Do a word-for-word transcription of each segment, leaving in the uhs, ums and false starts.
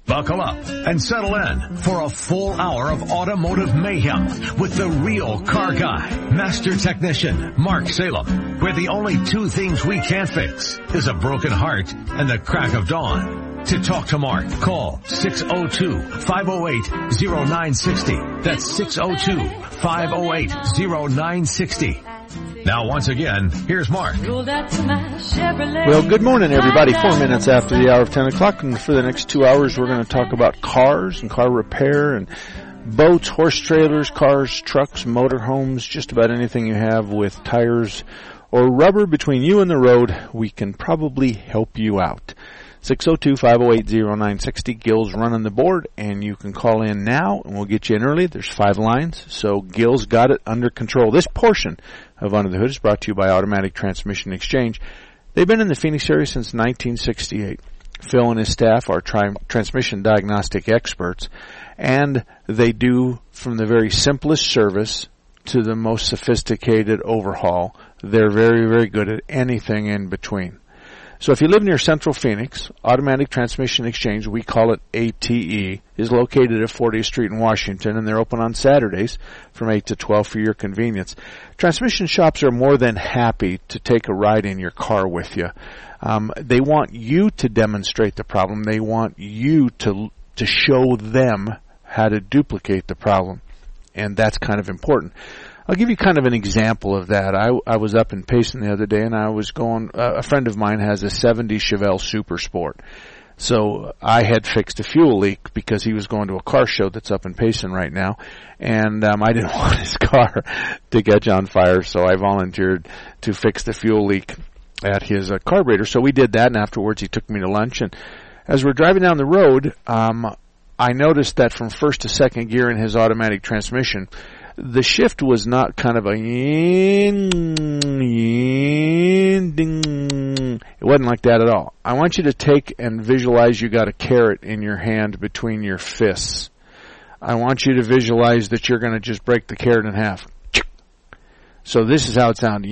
Buckle up and settle in for a full hour of automotive mayhem with the real car guy, master technician Mark Salem, where the only two things we can't fix is a broken heart and the crack of dawn. To talk to Mark, call six oh two, five oh eight, oh nine six oh. That's six oh two, five oh eight, oh nine six oh. Now, once again, here's Mark. Well, good morning, everybody. Four minutes after the hour of ten o'clock, and for the next two hours, we're going to talk about cars and car repair and boats, horse trailers, cars, trucks, motorhomes, just about anything you have with tires or rubber between you and the road. We can probably help you out. six oh two, five oh eight, oh nine six oh. Gil's running the board, and you can call in now, and we'll get you in early. There's five lines, so Gil's got it under control. This portion of Under the Hood is brought to you by Automatic Transmission Exchange. They've been in the Phoenix area since nineteen sixty-eight. Phil and his staff are tri- transmission diagnostic experts, and they do from the very simplest service to the most sophisticated overhaul. They're very, very good at anything in between. So if you live near Central Phoenix, Automatic Transmission Exchange, we call it A T E, is located at fortieth Street in Washington, and they're open on Saturdays from eight to twelve for your convenience. Transmission shops are more than happy to take a ride in your car with you. Um, they want you to demonstrate the problem. They want you to to show them how to duplicate the problem, and that's kind of important. I'll give you kind of an example of that. I, I was up in Payson the other day, and I was going, uh, a friend of mine has a seventy Chevelle Super Sport. So I had fixed a fuel leak because he was going to a car show that's up in Payson right now, and um, I didn't want his car to catch on fire, so I volunteered to fix the fuel leak at his uh, carburetor. So we did that, and afterwards he took me to lunch, and as we're driving down the road, um, I noticed that from first to second gear in his automatic transmission, the shift was not kind of a yin, yin, ding. It wasn't like that at all. I want you to take and visualize you got a carrot in your hand between your fists. I want you to visualize that you're going to just break the carrot in half. So this is how it sounded.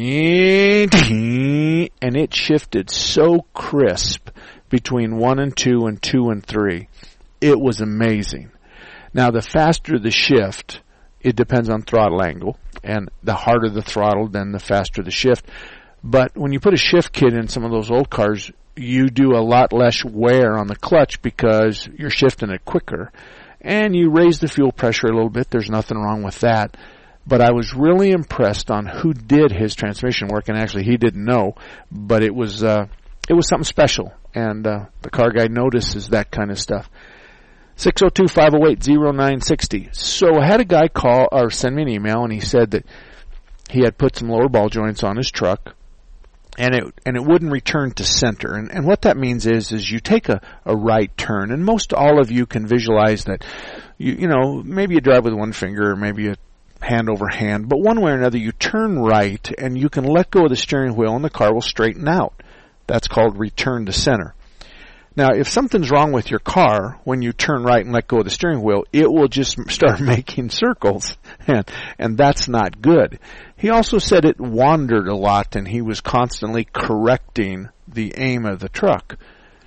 And it shifted so crisp between one and two and two and three. It was amazing. Now, the faster the shift, it depends on throttle angle, and the harder the throttle, then the faster the shift. But when you put a shift kit in some of those old cars, you do a lot less wear on the clutch because you're shifting it quicker. And you raise the fuel pressure a little bit. There's nothing wrong with that. But I was really impressed on who did his transmission work, and actually he didn't know, but it was uh, it was something special. And uh, the car guy notices that kind of stuff. six oh two, five oh eight, oh nine six oh. So I had a guy call or send me an email, and he said that he had put some lower ball joints on his truck, and it and it wouldn't return to center. And, and what that means is is you take a, a right turn, and most all of you can visualize that, you you know, maybe you drive with one finger, or maybe you hand over hand, but one way or another you turn right, and you can let go of the steering wheel, and the car will straighten out. That's called return to center. Now, if something's wrong with your car, when you turn right and let go of the steering wheel, it will just start making circles, and, and that's not good. He also said it wandered a lot, and he was constantly correcting the aim of the truck.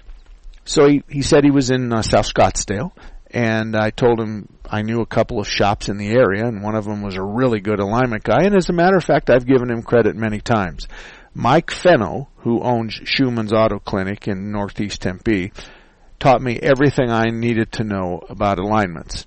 So he, he said he was in uh, South Scottsdale, and I told him I knew a couple of shops in the area, and one of them was a really good alignment guy, and as a matter of fact, I've given him credit many times. Mike Fenno, who owns Schumann's Auto Clinic in Northeast Tempe, taught me everything I needed to know about alignments.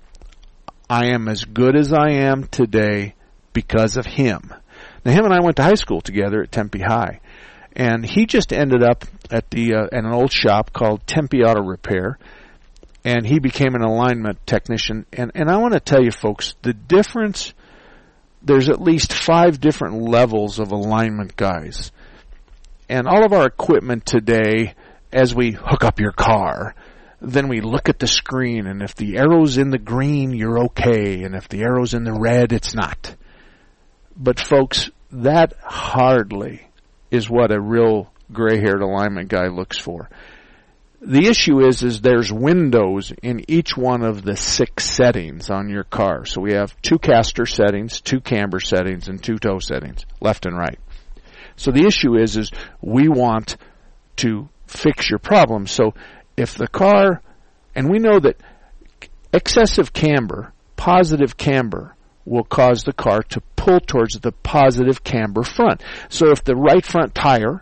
I am as good as I am today because of him. Now, him and I went to high school together at Tempe High, and he just ended up at the uh, at an old shop called Tempe Auto Repair, and he became an alignment technician. And, and I want to tell you, folks, the difference, there's at least five different levels of alignment guys. And all of our equipment today, as we hook up your car, then we look at the screen, and if the arrow's in the green, you're okay, and if the arrow's in the red, it's not. But folks, that hardly is what a real gray-haired alignment guy looks for. The issue is, is there's windows in each one of the six settings on your car. So we have two caster settings, two camber settings, and two toe settings, left and right. So the issue is, is we want to fix your problem. So if the car And we know that excessive camber, positive camber, will cause the car to pull towards the positive camber front. So if the right front tire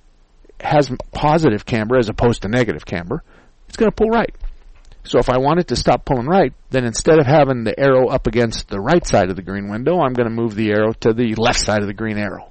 has positive camber as opposed to negative camber, it's going to pull right. So if I want it to stop pulling right, then instead of having the arrow up against the right side of the green window, I'm going to move the arrow to the left side of the green arrow.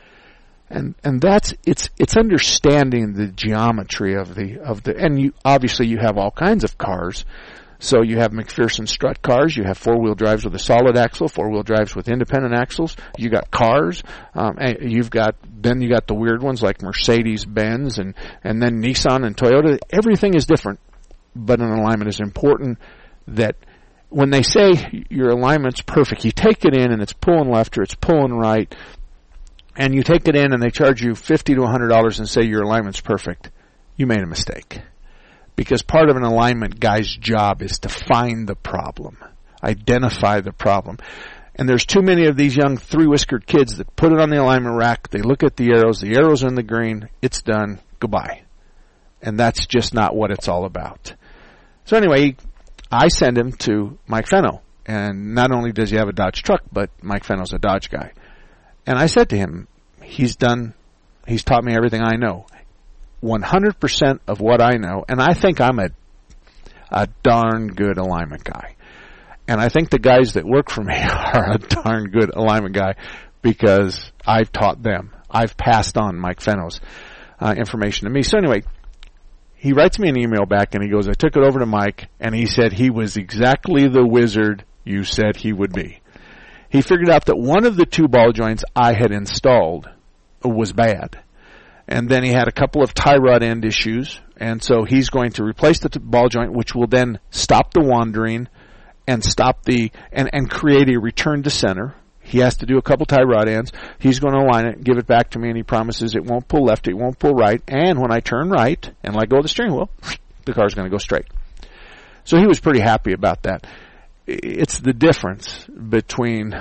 And and that's it's it's understanding the geometry of the of the and you obviously you have all kinds of cars. So you have McPherson strut cars, you have four-wheel drives with a solid axle, four-wheel drives with independent axles. You got cars, um, and you've got then you got the weird ones like Mercedes-Benz and and then Nissan and Toyota. Everything is different, but an alignment is important. That when they say your alignment's perfect, you take it in and it's pulling left or it's pulling right, and you take it in and they charge you fifty to a hundred dollars and say your alignment's perfect, you made a mistake. Because part of an alignment guy's job is to find the problem, identify the problem. And there's too many of these young three-whiskered kids that put it on the alignment rack, they look at the arrows, the arrow's in the green, it's done, goodbye. And that's just not what it's all about. So anyway, I send him to Mike Fenno. And not only does he have a Dodge truck, but Mike Fenno's a Dodge guy. And I said to him, he's done, he's taught me everything I know. one hundred percent of what I know, and I think I'm a a darn good alignment guy. And I think the guys that work for me are a darn good alignment guy because I've taught them. I've passed on Mike Fenno's uh, information to me. So anyway, he writes me an email back and he goes, I took it over to Mike and he said he was exactly the wizard you said he would be. He figured out that one of the two ball joints I had installed was bad. And then he had a couple of tie rod end issues, and so he's going to replace the t- ball joint, which will then stop the wandering and stop the and, and create a return to center. He has to do a couple tie rod ends. He's going to align it, give it back to me, and he promises it won't pull left, it won't pull right, and when I turn right and let go of the steering wheel, the car's going to go straight. So he was pretty happy about that. It's the difference between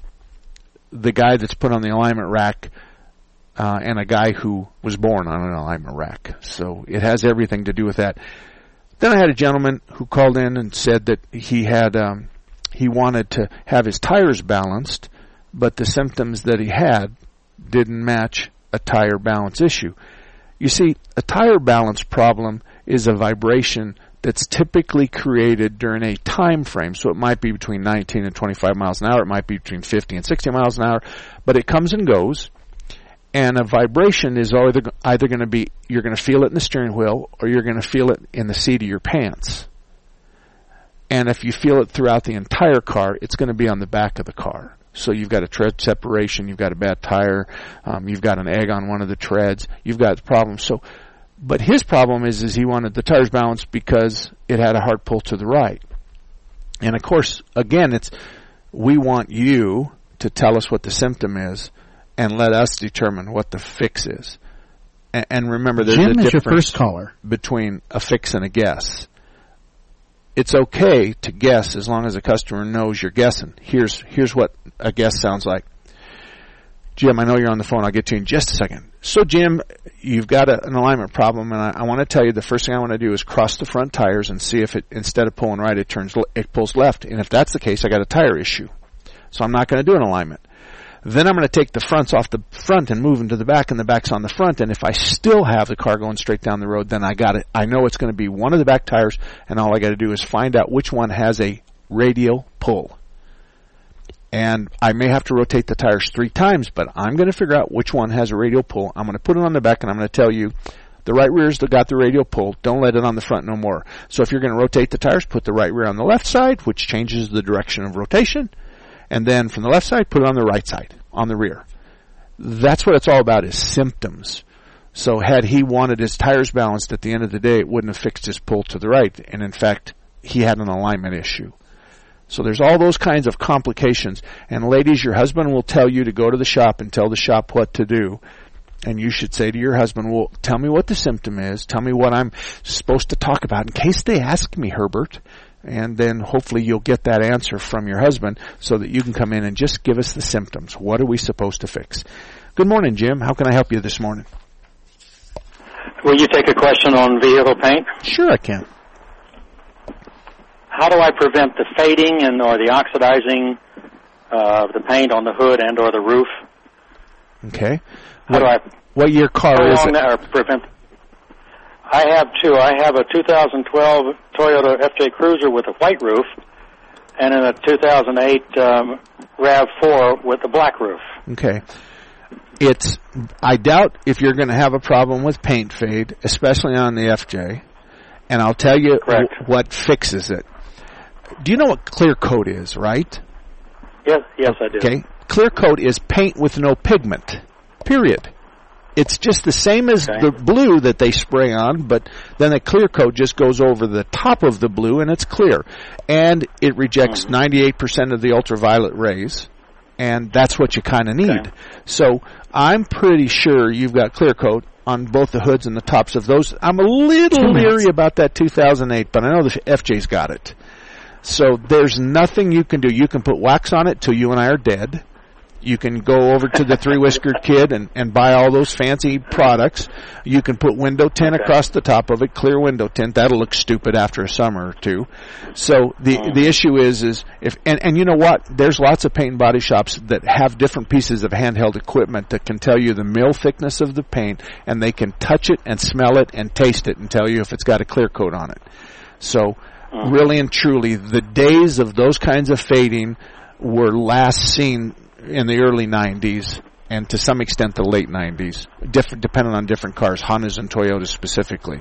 the guy that's put on the alignment rack Uh, and a guy who was born on an alignment rack. So it has everything to do with that. Then I had a gentleman who called in and said that he had, um, he wanted to have his tires balanced, but the symptoms that he had didn't match a tire balance issue. You see, a tire balance problem is a vibration that's typically created during a time frame. So it might be between nineteen and twenty-five miles an hour. It might be between fifty and sixty miles an hour, but it comes and goes. And a vibration is either, either going to be, you're going to feel it in the steering wheel or you're going to feel it in the seat of your pants. And if you feel it throughout the entire car, it's going to be on the back of the car. So you've got a tread separation, you've got a bad tire, um, you've got an egg on one of the treads, you've got the problem. So, but his problem is, is he wanted the tires balanced because it had a hard pull to the right. And of course, again, it's, we want you to tell us what the symptom is and let us determine what the fix is. And, and remember, there's Jim a is difference your first caller. between a fix and a guess. It's okay to guess as long as the customer knows you're guessing. Here's here's what a guess sounds like. Jim, I know you're on the phone. I'll get to you in just a second. So, Jim, you've got a, an alignment problem, and I, I want to tell you the first thing I want to do is cross the front tires and see if it, instead of pulling right, it turns it pulls left. And if that's the case, I got a tire issue. So I'm not going to do an alignment. Then I'm going to take the fronts off the front and move them to the back, and the back's on the front. And if I still have the car going straight down the road, then I got it. I know it's going to be one of the back tires, and all I got to do is find out which one has a radial pull. And I may have to rotate the tires three times, but I'm going to figure out which one has a radial pull. I'm going to put it on the back, and I'm going to tell you, the right rear's got the radial pull. Don't let it on the front no more. So if you're going to rotate the tires, put the right rear on the left side, which changes the direction of rotation. And then from the left side, put it on the right side, on the rear. That's what it's all about, is symptoms. So had he wanted his tires balanced at the end of the day, it wouldn't have fixed his pull to the right. And in fact, he had an alignment issue. So there's all those kinds of complications. And ladies, your husband will tell you to go to the shop and tell the shop what to do. And you should say to your husband, well, tell me what the symptom is. Tell me what I'm supposed to talk about in case they ask me, Herbert. And then hopefully you'll get that answer from your husband so that you can come in and just give us the symptoms. What are we supposed to fix? Good morning, Jim. How can I help you this morning? Will you take a question on vehicle paint? Sure I can. how do I prevent the fading and or the oxidizing uh, of the paint on the hood and or the roof? Okay. How what, do I? What year car is it? That, or prevent? I have two. I have a two thousand twelve Toyota F J Cruiser with a white roof, and in a two thousand eight um, RAV four with a black roof. Okay. It's. I doubt if you're going to have a problem with paint fade, especially on the F J. And I'll tell you w- what fixes it. Do you know what clear coat is, right? Yes, yes, I do. Okay. Clear coat is paint with no pigment. Period. It's just the same as okay. the blue that they spray on, but then the clear coat just goes over the top of the blue and it's clear. And it rejects mm-hmm. ninety-eight percent of the ultraviolet rays, and that's what you kind of need. Okay. So I'm pretty sure you've got clear coat on both the hoods and the tops of those. I'm a little leery about that two thousand eight, but I know the F J's got it. So there's nothing you can do. You can put wax on it till you and I are dead. You can go over to the Three Whiskered Kid and, and buy all those fancy products. You can put window tint okay. across the top of it, clear window tint. That'll look stupid after a summer or two. So the oh. the issue is is if and, and you know what? There's lots of paint and body shops that have different pieces of handheld equipment that can tell you the mil thickness of the paint, and they can touch it and smell it and taste it and tell you if it's got a clear coat on it. So oh. really and truly, the days of those kinds of fading were last seen in the early nineties and to some extent the late nineties, different, depending on different cars, Hondas and Toyotas specifically.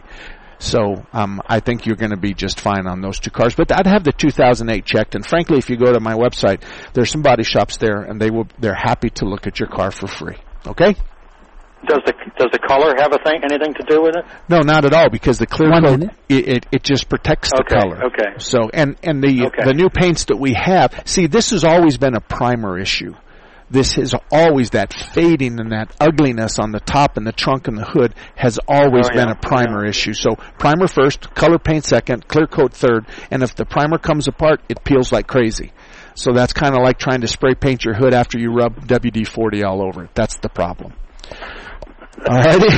So um, I think you're going to be just fine on those two cars. But I'd have the two thousand eight checked, and frankly, if you go to my website, there's some body shops there, and they will they're happy to look at your car for free. Okay? Does the does the color have a thing anything to do with it? No, not at all, because the clear coat it, it it just protects the okay, color. Okay. So and and the okay. the new paints that we have, see, this has always been a primer issue. This is always that fading and that ugliness on the top and the trunk and the hood has always oh, been yeah. a primer yeah. issue. So primer first, color paint second, clear coat third, and if the primer comes apart, it peels like crazy. So that's kind of like trying to spray paint your hood after you rub W D forty all over it. That's the problem. All righty?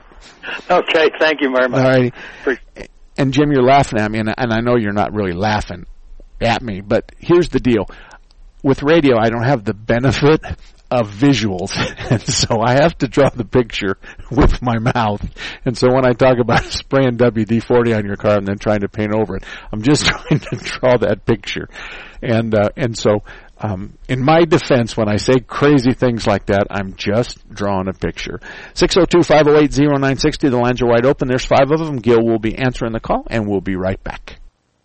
Okay, thank you very much. All righty. And Jim, you're laughing at me, and, and I know you're not really laughing at me, but here's the deal. With radio, I don't have the benefit of visuals, and so I have to draw the picture with my mouth. And so when I talk about spraying W D forty on your car and then trying to paint over it, I'm just trying to draw that picture. And uh, and so um, in my defense, when I say crazy things like that, I'm just drawing a picture. six oh two, five oh eight, oh nine six oh, the lines are wide open. There's five of them. Gil will be answering the call, and we'll be right back.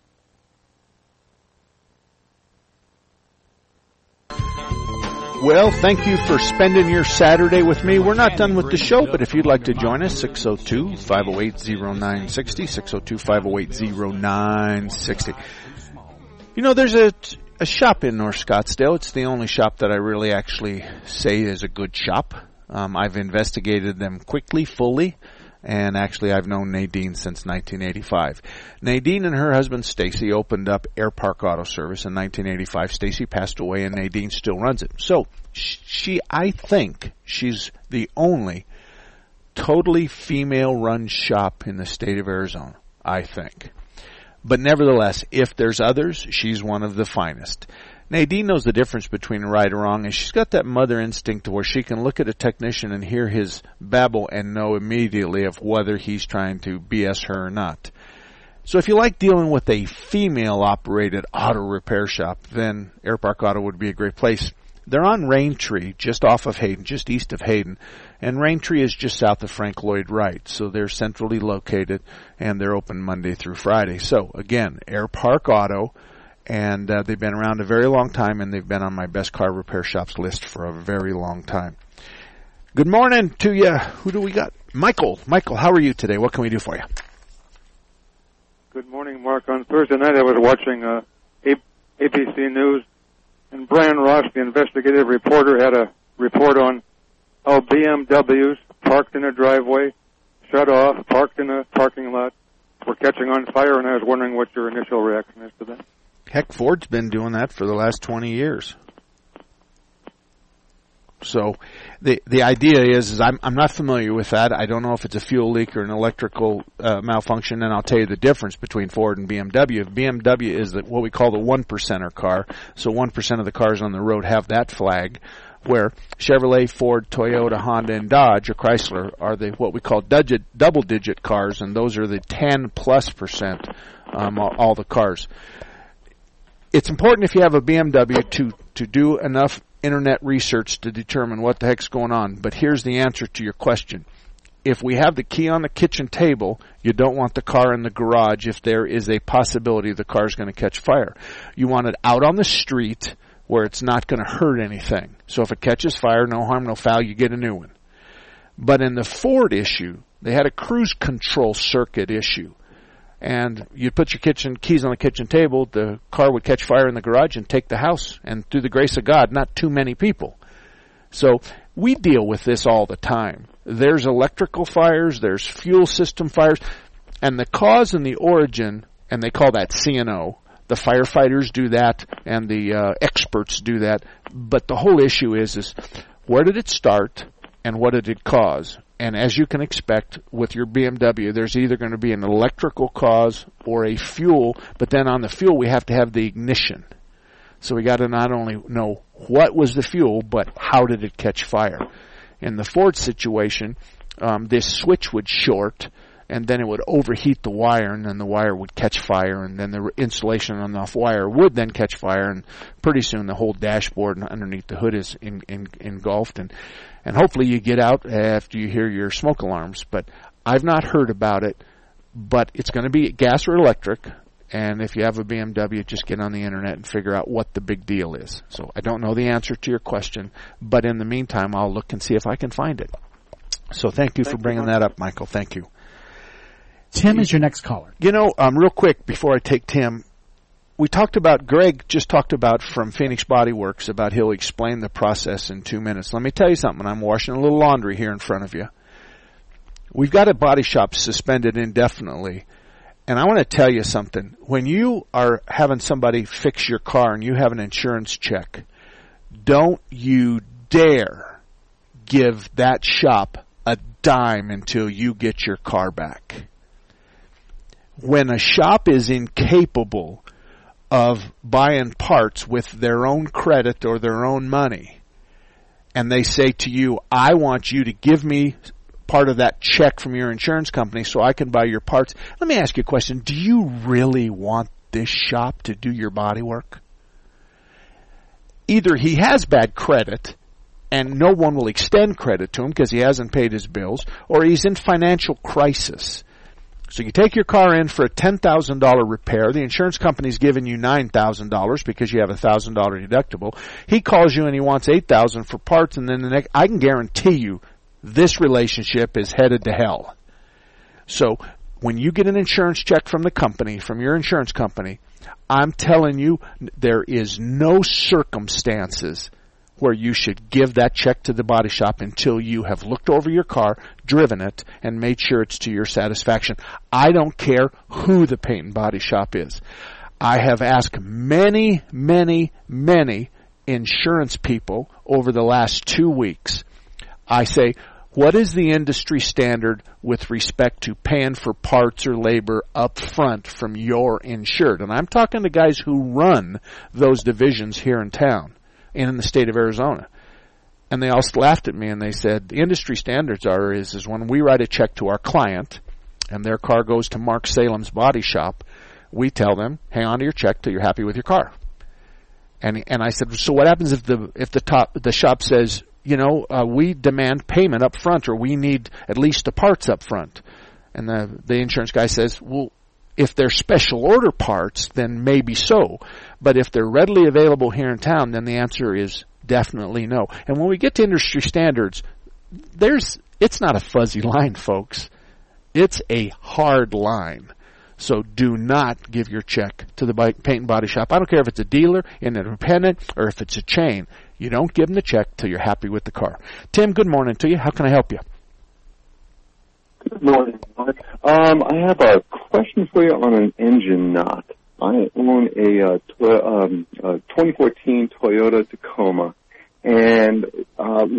Well, thank you for spending your Saturday with me. We're not done with the show, but if you'd like to join us, six oh two, five oh eight, oh nine six oh, six oh two, five oh eight, oh nine six oh. You know, there's a, a shop in North Scottsdale. It's the only shop that I really actually say is a good shop. Um, I've investigated them quickly, fully. And actually, I've known Nadine since nineteen eighty-five. Nadine and her husband, Stacy, opened up Air Park Auto Service in nineteen eighty-five. Stacy passed away, and Nadine still runs it. So, she, I think, she's the only totally female-run shop in the state of Arizona, I think. But nevertheless, if there's others, she's one of the finest. Nadine knows the difference between right or wrong, and she's got that mother instinct where she can look at a technician and hear his babble and know immediately of whether he's trying to B S her or not. So if you like dealing with a female-operated auto repair shop, then Air Park Auto would be a great place. They're on Raintree, just off of Hayden, just east of Hayden, and Raintree is just south of Frank Lloyd Wright, so they're centrally located, and they're open Monday through Friday. So, again, Air Park Auto. And uh, they've been around a very long time, and they've been on my best car repair shops list for a very long time. Good morning to you. Who do we got? Michael. Michael, how are you today? What can we do for you? Good morning, Mark. On Thursday night, I was watching uh, A B C News, and Brian Ross, the investigative reporter, had a report on how B M Ws parked in a driveway, shut off, parked in a parking lot, were catching on fire, and I was wondering what your initial reaction is to that. Heck, Ford's been doing that for the last twenty years. So the the idea is, is I'm I'm not familiar with that. I don't know if it's a fuel leak or an electrical uh, malfunction, and I'll tell you the difference between Ford and B M W. B M W is the, what we call the one percenter car. So one percent of the cars on the road have that flag, where Chevrolet, Ford, Toyota, Honda, and Dodge or Chrysler are the what we call digit, double-digit cars, and those are the ten plus percent, um, all, all the cars. It's important if you have a B M W to to do enough internet research to determine what the heck's going on. But here's the answer to your question. If we have the key on the kitchen table, you don't want the car in the garage if there is a possibility the car's going to catch fire. You want it out on the street where it's not going to hurt anything. So if it catches fire, no harm, no foul, you get a new one. But in the Ford issue, they had a cruise control circuit issue. And you'd put your kitchen keys on the kitchen table, the car would catch fire in the garage and take the house. And through the grace of God, not too many people. So we deal with this all the time. There's electrical fires, there's fuel system fires, and the cause and the origin, and they call that C and O. The firefighters do that, and the uh, experts do that. But the whole issue is, is where did it start, and what did it cause? And as you can expect with your B M W, there's either going to be an electrical cause or a fuel, but then on the fuel we have to have the ignition. So we got to not only know what was the fuel, but how did it catch fire. In the Ford situation, um, this switch would short, and then it would overheat the wire, and then the wire would catch fire, and then the insulation on the wire would then catch fire, and pretty soon the whole dashboard and underneath the hood is in, in, engulfed. And And hopefully you get out after you hear your smoke alarms. But I've not heard about it. But it's going to be gas or electric. And if you have a B M W, just get on the internet and figure out what the big deal is. So I don't know the answer to your question. But in the meantime, I'll look and see if I can find it. So thank you thank for bringing you that up, Michael. Thank you. Tim is your next caller. You know, um, real quick before I take Tim, we talked about, Greg just talked about from Phoenix Body Works about he'll explain the process in two minutes. Let me tell you something. I'm washing a little laundry here in front of you. We've got a body shop suspended indefinitely. And I want to tell you something. When you are having somebody fix your car and you have an insurance check, don't you dare give that shop a dime until you get your car back. When a shop is incapable of buying parts with their own credit or their own money, and they say to you, I want you to give me part of that check from your insurance company so I can buy your parts. Let me ask you a question. Do you really want this shop to do your body work? Either he has bad credit and no one will extend credit to him because he hasn't paid his bills, or he's in financial crisis. So you take your car in for a ten thousand dollars repair. The insurance company's giving you nine thousand dollars because you have a one thousand dollars deductible. He calls you and he wants eight thousand dollars for parts, and then the next, I can guarantee you this relationship is headed to hell. So when you get an insurance check from the company, from your insurance company, I'm telling you there is no circumstances where you should give that check to the body shop until you have looked over your car, driven it, and made sure it's to your satisfaction. I don't care who the paint and body shop is. I have asked many, many, many insurance people over the last two weeks. I say, what is the industry standard with respect to paying for parts or labor up front from your insured? And I'm talking to guys who run those divisions here in town, in the state of Arizona. And they all laughed at me and they said, the industry standards are is, is when we write a check to our client and their car goes to Mark Salem's body shop, we tell them, hang on to your check till you're happy with your car. And and I said, so what happens if the if the top the shop says, you know, uh, we demand payment up front, or we need at least the parts up front? And the the insurance guy says, well, if they're special order parts, then maybe so. But if they're readily available here in town, then the answer is definitely no. And when we get to industry standards, there's it's not a fuzzy line, folks. It's a hard line. So do not give your check to the paint and body shop. I don't care if it's a dealer, an independent, or if it's a chain. You don't give them the check till you're happy with the car. Tim, good morning to you. How can I help you? Good morning, Mark. Um, I have a question for you on an engine knot. I own a, uh, tw- um, a twenty fourteen Toyota Tacoma, and uh,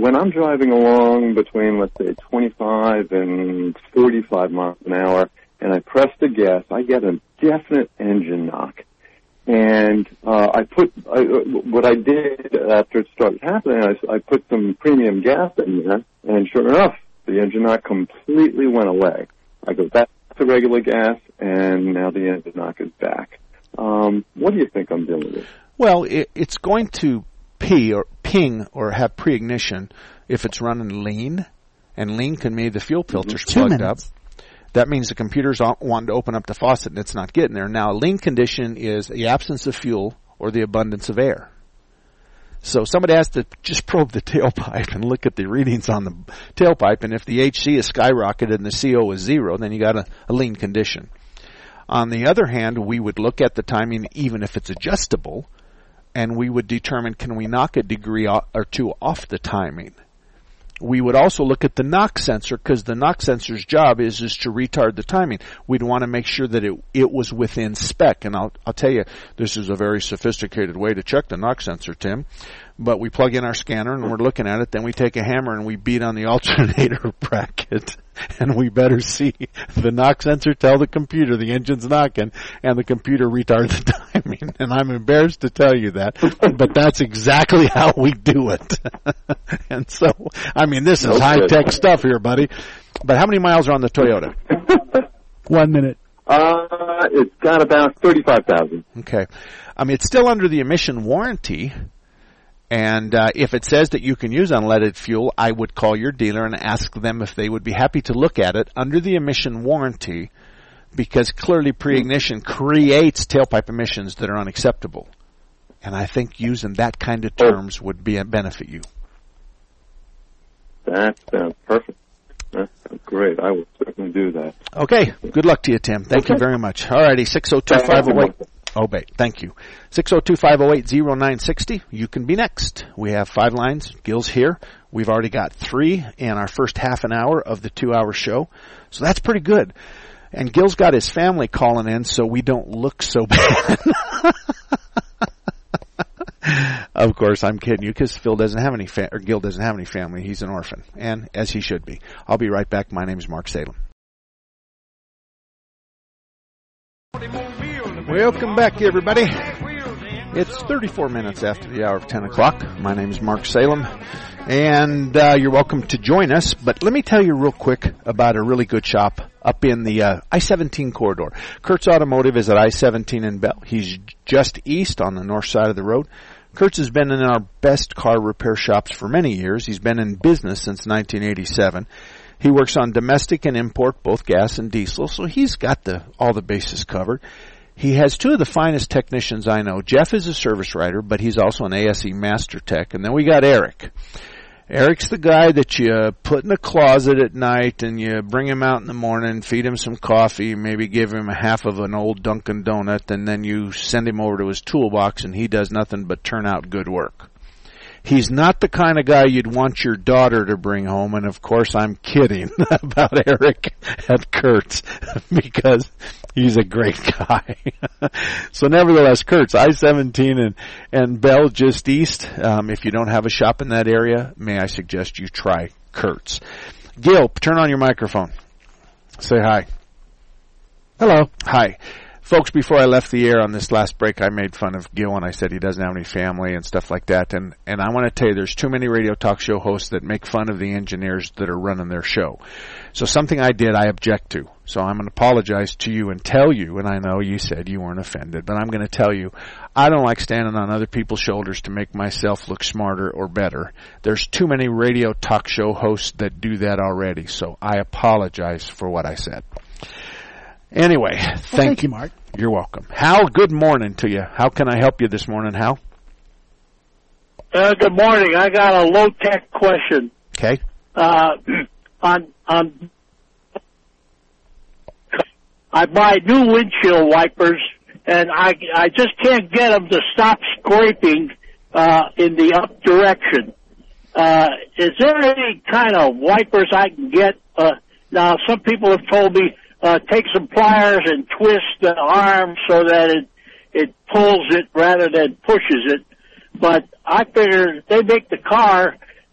when I'm driving along between, let's say, twenty-five and forty-five miles an hour, and I press the gas, I get a definite engine knock. And uh, I put I, what I did after it started happening. I, I put some premium gas in there, and sure enough, the engine knock completely went away. I go back to regular gas, and now the engine knock is back. Um, what do you think I'm dealing with? Well, it, it's going to pee or ping or have pre-ignition if it's running lean, and lean can mean the fuel filter's Two plugged minutes. up. That means the computer's wanting to open up the faucet and it's not getting there. Now, a lean condition is the absence of fuel or the abundance of air. So somebody has to just probe the tailpipe and look at the readings on the tailpipe, and if the H C is skyrocketed and the C O is zero, then you got a, a lean condition. On the other hand, we would look at the timing, even if it's adjustable, and we would determine, can we knock a degree or two off the timing? We would also look at the knock sensor, because the knock sensor's job is, is to retard the timing. We'd want to make sure that it it was within spec. And I'll, I'll tell you, this is a very sophisticated way to check the knock sensor, Tim. But we plug in our scanner and we're looking at it, then we take a hammer and we beat on the alternator bracket, and we better see the knock sensor tell the computer the engine's knocking, and the computer retard the timing. And I'm embarrassed to tell you that, but that's exactly how we do it. And so, I mean, this is okay. High-tech stuff here, buddy. But how many miles are on the Toyota? One minute. Uh, it's got about thirty-five thousand. Okay. I mean, it's still under the emission warranty. And uh, if it says that you can use unleaded fuel, I would call your dealer and ask them if they would be happy to look at it under the emission warranty, because clearly pre-ignition creates tailpipe emissions that are unacceptable. And I think using that kind of terms would be a benefit you. That sounds perfect. That sounds great. I will certainly do that. Okay. Good luck to you, Tim. Thank okay. you very much. All righty. six oh two, five oh eight Oh, wait. Thank you. six oh two, five oh eight, oh nine six oh. You can be next. We have five lines. Gil's here. We've already got three in our first half an hour of the two-hour show. So that's pretty good. And Gil's got his family calling in so we don't look so bad. Of course, I'm kidding you, because Phil doesn't have any fa- or Gil doesn't have any family. He's an orphan, and as he should be. I'll be right back. My name is Mark Salem. Welcome back, everybody. It's thirty-four minutes after the hour of ten o'clock. My name is Mark Salem, and uh, you're welcome to join us. But let me tell you real quick about a really good shop up in the uh, I seventeen corridor. Kurtz Automotive is at I seventeen in Bell. He's just east on the north side of the road. Kurtz has been in our best car repair shops for many years. He's been in business since nineteen eighty-seven. He works on domestic and import, both gas and diesel, so he's got the all the bases covered. He has two of the finest technicians I know. Jeff is a service writer, but he's also an A S E Master Tech. And then we got Eric. Eric's the guy that you put in a closet at night and you bring him out in the morning, feed him some coffee, maybe give him a half of an old Dunkin' Donut, and then you send him over to his toolbox and he does nothing but turn out good work. He's not the kind of guy you'd want your daughter to bring home, and of course I'm kidding about Eric at Kurtz, because he's a great guy. So nevertheless, Kurtz, I seventeen and, and Bell just east. Um, if you don't have a shop in that area, may I suggest you try Kurtz. Gil, turn on your microphone. Say hi. Hello. Hi. Folks, before I left the air on this last break, I made fun of Gil and I said he doesn't have any family and stuff like that. And, and I want to tell you, there's too many radio talk show hosts that make fun of the engineers that are running their show. So something I did, I object to. So I'm going to apologize to you and tell you, and I know you said you weren't offended, but I'm going to tell you, I don't like standing on other people's shoulders to make myself look smarter or better. There's too many radio talk show hosts that do that already. So I apologize for what I said. Anyway, well, thank, thank you, Mark. You're welcome. Hal, good morning to you. How can I help you this morning, Hal? Uh, good morning. I got a low-tech question. Okay. Uh, on, on, I buy new windshield wipers, and I, I just can't get them to stop scraping uh, in the up direction. Uh, is there any kind of wipers I can get? Uh, now, some people have told me Uh, take some pliers and twist the arm so that it it pulls it rather than pushes it. But I figure they make the car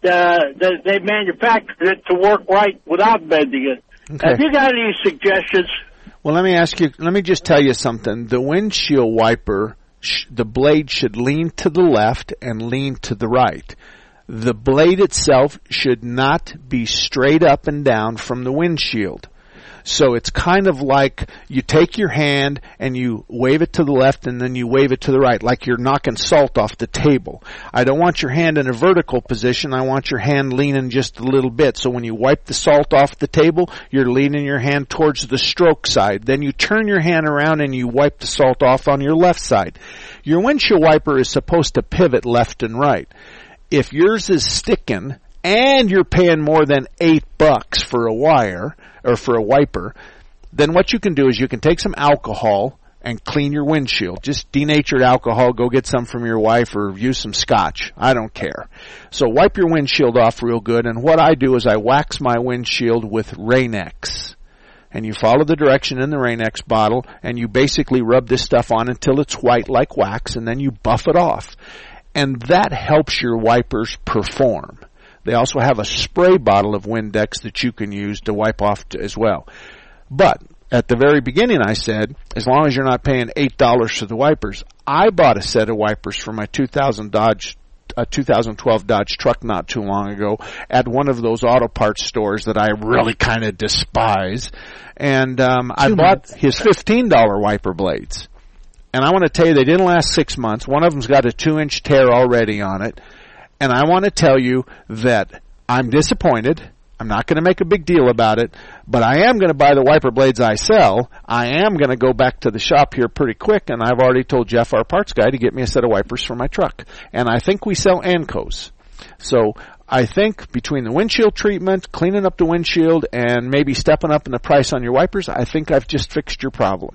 uh, they, they manufactured it to work right without bending it. Okay. Have you got any suggestions? Well, let me ask you, let me just tell you something. The windshield wiper, sh- the blade should lean to the left and lean to the right. The blade itself should not be straight up and down from the windshield. So it's kind of like you take your hand and you wave it to the left and then you wave it to the right, like you're knocking salt off the table. I don't want your hand in a vertical position. I want your hand leaning just a little bit. So when you wipe the salt off the table, you're leaning your hand towards the stroke side. Then you turn your hand around and you wipe the salt off on your left side. Your windshield wiper is supposed to pivot left and right. If yours is sticking and you're paying more than eight bucks for a wire or for a wiper, then what you can do is you can take some alcohol and clean your windshield. Just denatured alcohol, go get some from your wife or use some scotch. I don't care. So wipe your windshield off real good, and what I do is I wax my windshield with Rain-X. And you follow the direction in the Rain-X bottle, and you basically rub this stuff on until it's white like wax, and then you buff it off. And that helps your wipers perform. They also have a spray bottle of Windex that you can use to wipe off as well. But at the very beginning I said, as long as you're not paying eight dollars for the wipers, I bought a set of wipers for my two thousand Dodge, uh, two thousand twelve Dodge truck not too long ago at one of those auto parts stores that I really kind of despise. And um, I bought his fifteen dollar wiper blades. And I want to tell you, they didn't last six months. One of them's got a two-inch tear already on it. And I want to tell you that I'm disappointed. I'm not going to make a big deal about it, but I am going to buy the wiper blades I sell. I am going to go back to the shop here pretty quick, and I've already told Jeff, our parts guy, to get me a set of wipers for my truck. And I think we sell Ancos. So I think between the windshield treatment, cleaning up the windshield, and maybe stepping up in the price on your wipers, I think I've just fixed your problem.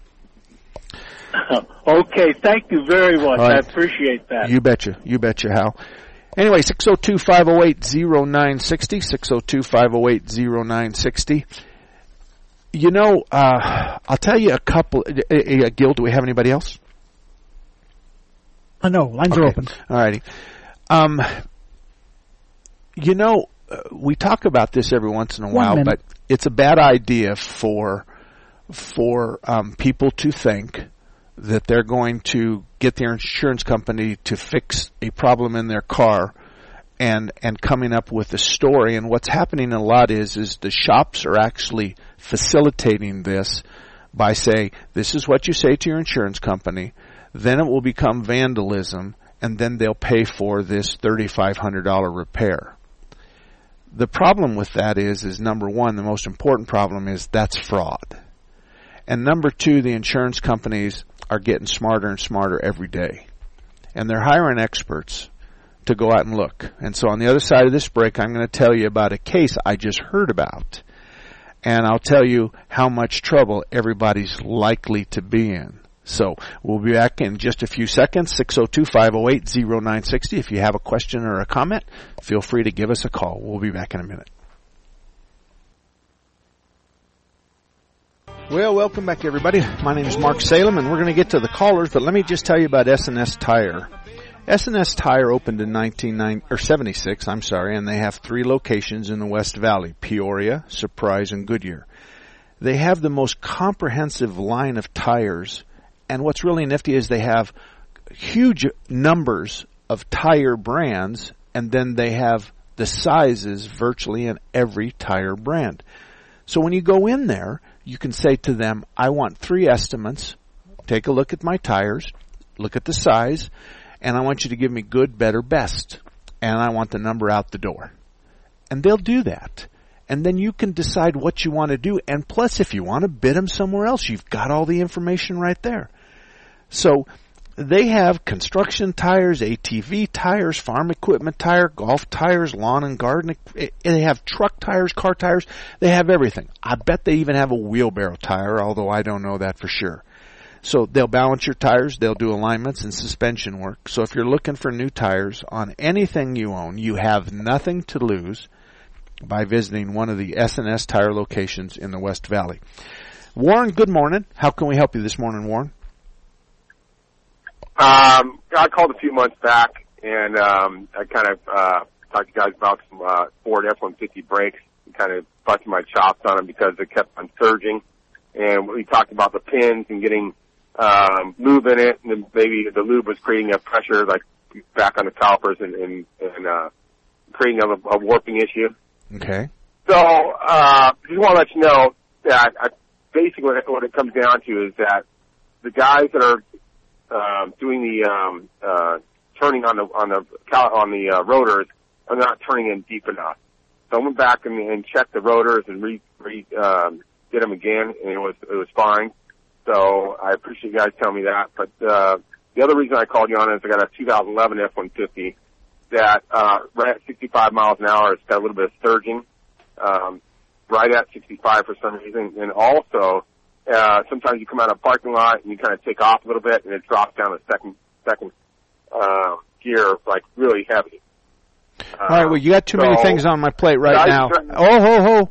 Okay, thank you very much. Right. I appreciate that. You betcha. You betcha, Hal. Anyway, six oh two, five oh eight, oh nine six oh, six oh two, five oh eight, oh nine six oh. You know, uh, I'll tell you a couple. Uh, uh, Gil, do we have anybody else? Uh, no, lines okay. are open. All righty. Um, you know, uh, we talk about this every once in a One while, minute. but it's a bad idea for for um, people to think that they're going to get their insurance company to fix a problem in their car and and coming up with a story. And what's happening a lot is is the shops are actually facilitating this by saying, this is what you say to your insurance company, then it will become vandalism, and then they'll pay for this thirty-five hundred dollars repair. The problem with that is, is number one, the most important problem is that's fraud. And number two, the insurance companies are getting smarter and smarter every day. And they're hiring experts to go out and look. And so on the other side of this break, I'm going to tell you about a case I just heard about. And I'll tell you how much trouble everybody's likely to be in. So we'll be back in just a few seconds, six oh two, five oh eight, oh nine six oh. If you have a question or a comment, feel free to give us a call. We'll be back in a minute. Well, welcome back, everybody. My name is Mark Salem, and we're going to get to the callers, but let me just tell you about S and S Tire. S and S Tire opened in nineteen ninety, or seventy-six, I'm sorry, and they have three locations in the West Valley, Peoria, Surprise, and Goodyear. They have the most comprehensive line of tires, and what's really nifty is they have huge numbers of tire brands, and then they have the sizes virtually in every tire brand. So when you go in there, you can say to them, I want three estimates, take a look at my tires, look at the size, and I want you to give me good, better, best. And I want the number out the door. And they'll do that. And then you can decide what you want to do. And plus, if you want to bid them somewhere else, you've got all the information right there. So they have construction tires, A T V tires, farm equipment tire, golf tires, lawn and garden. They have truck tires, car tires. They have everything. I bet they even have a wheelbarrow tire, although I don't know that for sure. So they'll balance your tires. They'll do alignments and suspension work. So if you're looking for new tires on anything you own, you have nothing to lose by visiting one of the S and S Tire locations in the West Valley. Warren, good morning. How can we help you this morning, Warren? Um, I called a few months back, and um, I kind of uh, talk to you guys about some uh, Ford F one fifty brakes and kind of busting my chops on them because they kept on surging. And we talked about the pins and getting um, lube in it, and then maybe the lube was creating a pressure like back on the calipers and, and, and uh, creating a, a warping issue. Okay. So uh, just want to let you know that I, basically what it, what it comes down to is that the guys that are uh, doing the um, uh, turning on the on the on the uh, rotors are not turning in deep enough. So I went back and, and checked the rotors and re, re um, did them again, and it was it was fine. So I appreciate you guys telling me that. But uh, the other reason I called you on is I got a two thousand eleven F one fifty that uh, right at sixty-five miles an hour, it's got a little bit of surging, um, right at sixty-five for some reason, and also uh, sometimes you come out of a parking lot and you kind of take off a little bit and it drops down to second second uh, gear like really heavy. Uh, All right, well, you got too so, many things on my plate right I, now. Oh, ho, ho.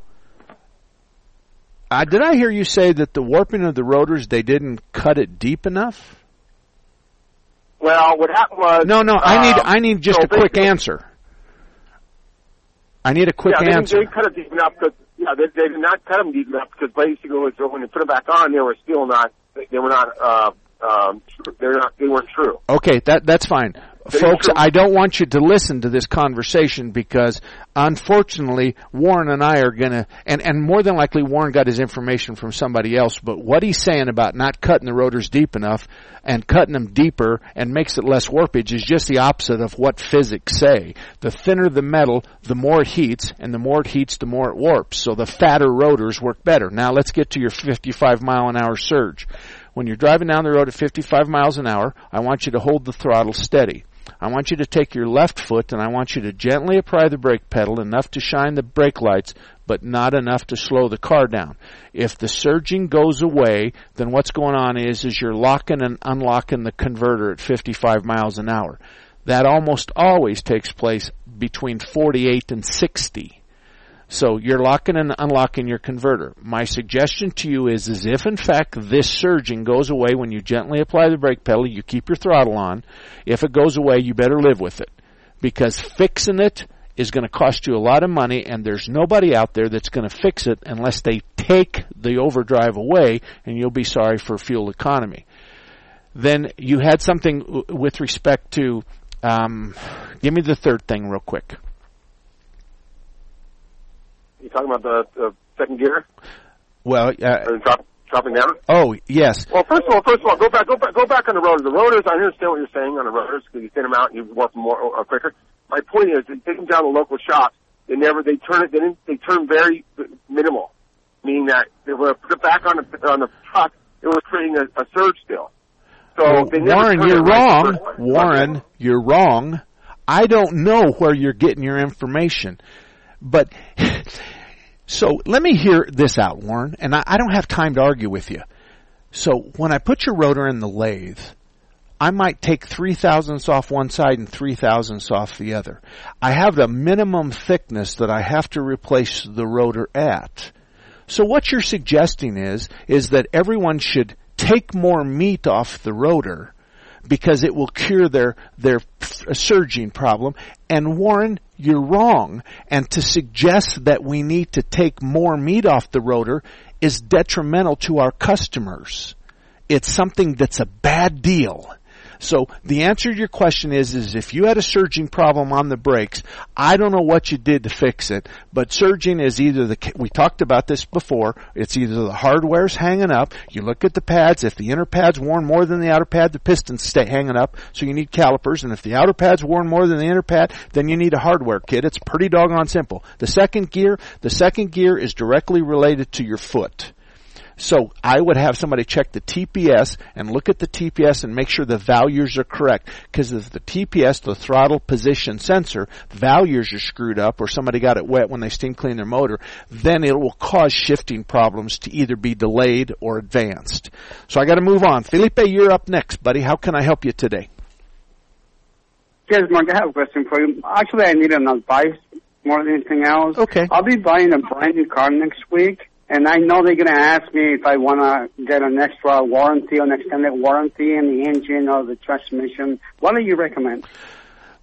Uh, did I hear you say that the warping of the rotors, they didn't cut it deep enough? Well, what happened was... No, no, I need um, I need just so a quick answer. I need a quick yeah, answer. Yeah, they, they cut it deep enough because, yeah, they, they did not cut them deep enough because basically when they put them back on, they were still not, they were not, uh, um, they're not, they weren't true. Okay, that that's fine. They Folks, I don't want you to listen to this conversation because, unfortunately, Warren and I are going to, and, and more than likely Warren got his information from somebody else, but what he's saying about not cutting the rotors deep enough and cutting them deeper and makes it less warpage is just the opposite of what physics say. The thinner the metal, the more it heats, and the more it heats, the more it warps. So the fatter rotors work better. Now let's get to your fifty-five mile an hour surge. When you're driving down the road at fifty-five miles an hour, I want you to hold the throttle steady. I want you to take your left foot and I want you to gently apply the brake pedal enough to shine the brake lights, but not enough to slow the car down. If the surging goes away, then what's going on is, is you're locking and unlocking the converter at fifty-five miles an hour. That almost always takes place between forty-eight and sixty. So you're locking and unlocking your converter. My suggestion to you is, is if in fact this surging goes away when you gently apply the brake pedal, you keep your throttle on. If it goes away, you better live with it. Because fixing it is going to cost you a lot of money, and there's nobody out there that's going to fix it unless they take the overdrive away, and you'll be sorry for fuel economy. Then you had something w- with respect to, um, give me the third thing real quick. You talking about the, the second gear? Well, uh, or drop, dropping down? Oh, yes. Well, first of all, first of all, go back, go back, go back on the rotors. The rotors, I understand what you're saying on the rotors because you thin them out and you warp them more uh, quicker. My point is, they take them down to local shops. They never, they turn it, they, they turn very minimal, meaning that they were put it back on the on the truck. It was creating a, a surge still. So well, they never Warren, you're right wrong. Warren, you're wrong. I don't know where you're getting your information. But, so let me hear this out, Warren, and I, I don't have time to argue with you. So when I put your rotor in the lathe, I might take three thousandths off one side and three thousandths off the other. I have the minimum thickness that I have to replace the rotor at. So what you're suggesting is, is that everyone should take more meat off the rotor because it will cure their, their surging problem. And Warren, you're wrong. And to suggest that we need to take more meat off the rotor is detrimental to our customers. It's something that's a bad deal. So the answer to your question is, is if you had a surging problem on the brakes, I don't know what you did to fix it, but surging is either the, we talked about this before, it's either the hardware's hanging up, you look at the pads, if the inner pad's worn more than the outer pad, the pistons stay hanging up, so you need calipers, and if the outer pad's worn more than the inner pad, then you need a hardware kit. It's pretty doggone simple. The second gear, the second gear is directly related to your foot. So I would have somebody check the T P S and look at the T P S and make sure the values are correct. Because if the T P S, the throttle position sensor, values are screwed up or somebody got it wet when they steam clean their motor, then it will cause shifting problems to either be delayed or advanced. So I got to move on. Felipe, you're up next, buddy. How can I help you today? Yes, Mark, I have a question for you. Actually, I need an advice more than anything else. Okay. I'll be buying a brand new car next week. And I know they're going to ask me if I want to get an extra warranty or an extended warranty in the engine or the transmission. What do you recommend?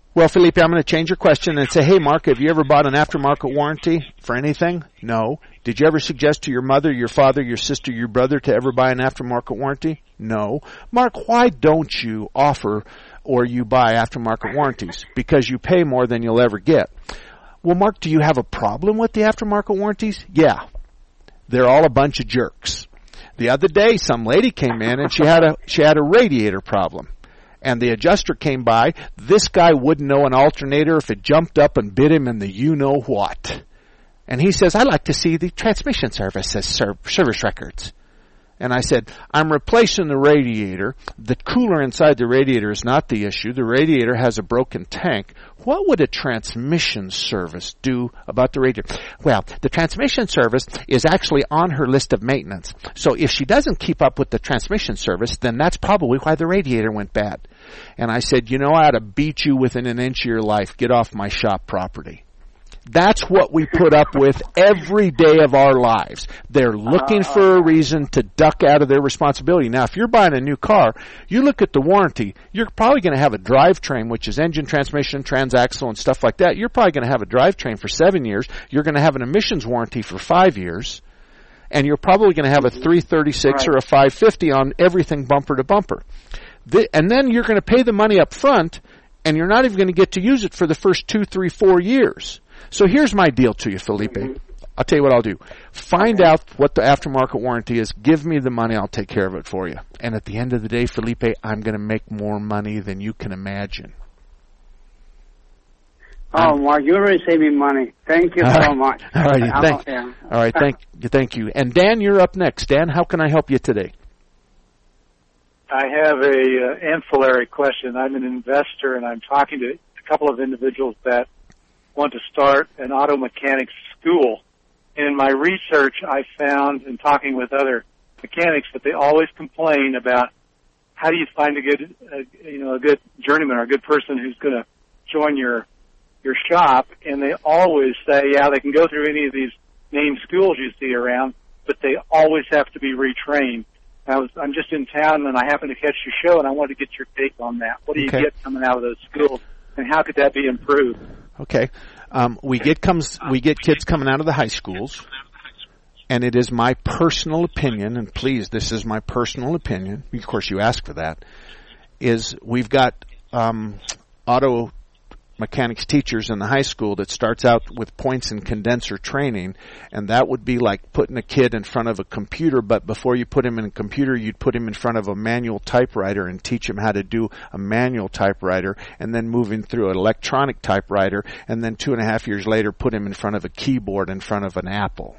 Well, Felipe, I'm going to change your question and say, hey, Mark, have you ever bought an aftermarket warranty for anything? No. Did you ever suggest to your mother, your father, your sister, your brother to ever buy an aftermarket warranty? No. Mark, why don't you offer or you buy aftermarket warranties? Because you pay more than you'll ever get. Well, Mark, do you have a problem with the aftermarket warranties? Yeah. They're all a bunch of jerks. The other day, some lady came in and she had a she had a radiator problem. And the adjuster came by. This guy wouldn't know an alternator if it jumped up and bit him in the you-know-what. And he says, I'd like to see the transmission service service records. And I said, I'm replacing the radiator. The cooler inside the radiator is not the issue. The radiator has a broken tank. What would a transmission service do about the radiator? Well, the transmission service is actually on her list of maintenance. So if she doesn't keep up with the transmission service, then that's probably why the radiator went bad. And I said, you know, I ought to beat you within an inch of your life. Get off my shop property. That's what we put up with every day of our lives. They're looking for a reason to duck out of their responsibility. Now, if you're buying a new car, you look at the warranty, you're probably going to have a drivetrain, which is engine, transmission, transaxle, and stuff like that. You're probably going to have a drivetrain for seven years. You're going to have an emissions warranty for five years. And you're probably going to have a three thirty-six right. or a five fifty on everything bumper to bumper. The, and then you're going to pay the money up front, and you're not even going to get to use it for the first two, three, four years. So here's my deal to you, Felipe. I'll tell you what I'll do. Find out what the aftermarket warranty is. Give me the money. I'll take care of it for you. And at the end of the day, Felipe, I'm going to make more money than you can imagine. Oh, I'm, Mark, you're really saving money. Thank you so right. much. All right. Thank, yeah. all right. Thank, thank you. And Dan, you're up next. Dan, how can I help you today? I have a uh, ancillary question. I'm an investor, and I'm talking to a couple of individuals that want to start an auto mechanics school. And in my research, I found, in talking with other mechanics, that they always complain about how do you find a good, uh, you know, a good journeyman or a good person who's going to join your your shop. And they always say, yeah, they can go through any of these named schools you see around, but they always have to be retrained. I was, I'm just in town, and I happened to catch your show, and I wanted to get your take on that. What do you okay. get coming out of those schools, and how could that be improved? Okay, um, we get comes we get kids coming out of the high schools, and it is my personal opinion, and please, this is my personal opinion. Of course, you asked for that. Is we've got um, auto mechanics teachers in the high school that starts out with points and condenser training, and that would be like putting a kid in front of a computer, but before you put him in a computer, you'd put him in front of a manual typewriter and teach him how to do a manual typewriter, and then moving through an electronic typewriter, and then two and a half years later put him in front of a keyboard in front of an Apple.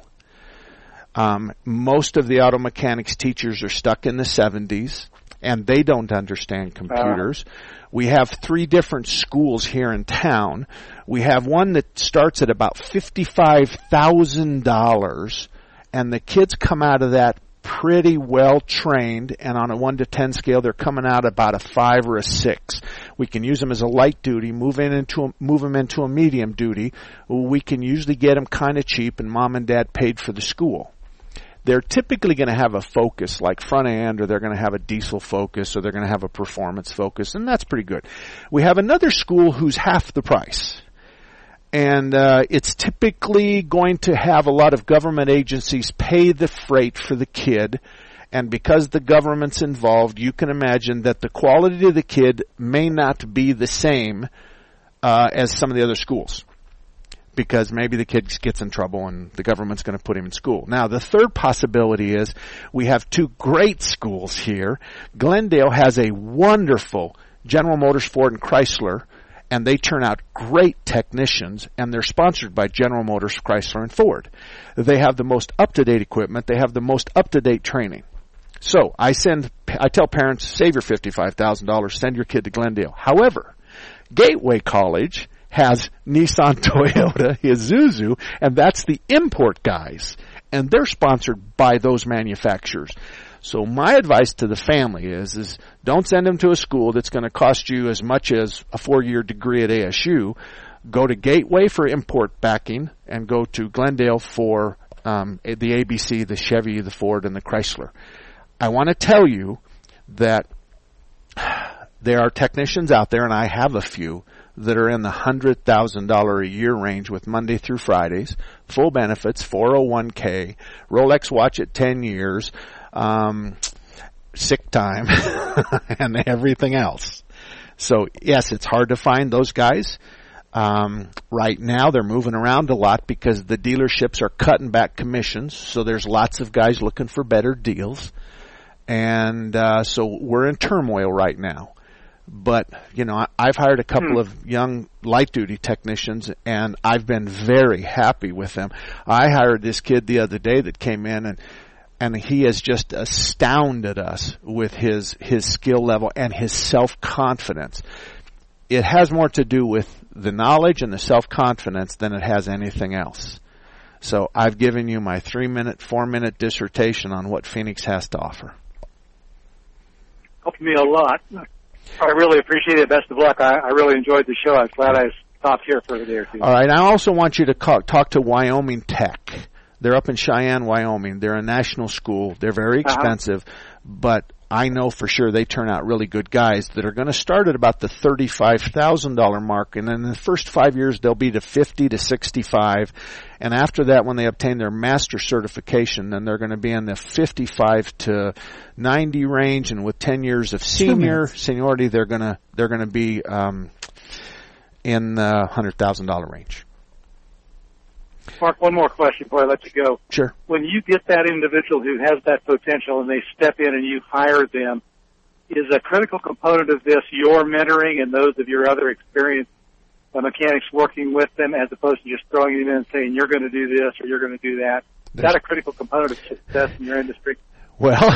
Um, most of the auto mechanics teachers are stuck in the seventies, and they don't understand computers. Uh. We have three different schools here in town. We have one that starts at about fifty-five thousand dollars, and the kids come out of that pretty well trained, and on a one to ten scale, they're coming out about a five or a six. We can use them as a light duty, move in into a, move them into a medium duty. We can usually get them kind of cheap, and mom and dad paid for the school. They're typically going to have a focus like front end, or they're going to have a diesel focus, or they're going to have a performance focus, and that's pretty good. We have another school who's half the price, and uh, it's typically going to have a lot of government agencies pay the freight for the kid, and because the government's involved, you can imagine that the quality of the kid may not be the same uh, as some of the other schools, because maybe the kid gets in trouble and the government's going to put him in school. Now, the third possibility is we have two great schools here. Glendale has a wonderful General Motors, Ford, and Chrysler, and they turn out great technicians, and they're sponsored by General Motors, Chrysler, and Ford. They have the most up-to-date equipment. They have the most up-to-date training. So I send, I tell parents, save your fifty-five thousand dollars, send your kid to Glendale. However, Gateway College has Nissan, Toyota, Isuzu, and that's the import guys. And they're sponsored by those manufacturers. So my advice to the family is, is don't send them to a school that's going to cost you as much as a four-year degree at A S U. Go to Gateway for import backing, and go to Glendale for um, the A B C, the Chevy, the Ford, and the Chrysler. I want to tell you that there are technicians out there, and I have a few, that are in the one hundred thousand dollars a year range with Monday through Fridays, full benefits, four oh one k, Rolex watch at ten years, um, sick time, and everything else. So, yes, it's hard to find those guys. Um, right now, they're moving around a lot because the dealerships are cutting back commissions, so there's lots of guys looking for better deals. And uh, so we're in turmoil right now. But, you know, I, I've hired a couple hmm. of young light-duty technicians, and I've been very happy with them. I hired this kid the other day that came in, and and he has just astounded us with his his skill level and his self-confidence. It has more to do with the knowledge and the self-confidence than it has anything else. So I've given you my three-minute, four-minute dissertation on what Phoenix has to offer. Helped me a lot. I really appreciate it. Best of luck. I, I really enjoyed the show. I was glad I stopped here for a day or two. All right. I also want you to call, talk to Wyoming Tech. They're up in Cheyenne, Wyoming. They're a national school. They're very expensive, uh-huh. but I know for sure they turn out really good guys that are going to start at about the thirty-five thousand dollars mark, and then in the first five years they'll be to fifty to sixty-five, and after that, when they obtain their master certification, then they're going to be in the fifty-five to ninety range, and with ten years of senior seniority, they're going to they're going to be um, in the one hundred thousand dollars range. Mark, one more question before I let you go. Sure. When you get that individual who has that potential and they step in and you hire them, is a critical component of this your mentoring and those of your other experienced uh, mechanics working with them as opposed to just throwing them in and saying, you're going to do this or you're going to do that? Is that a critical component of success in your industry? Well,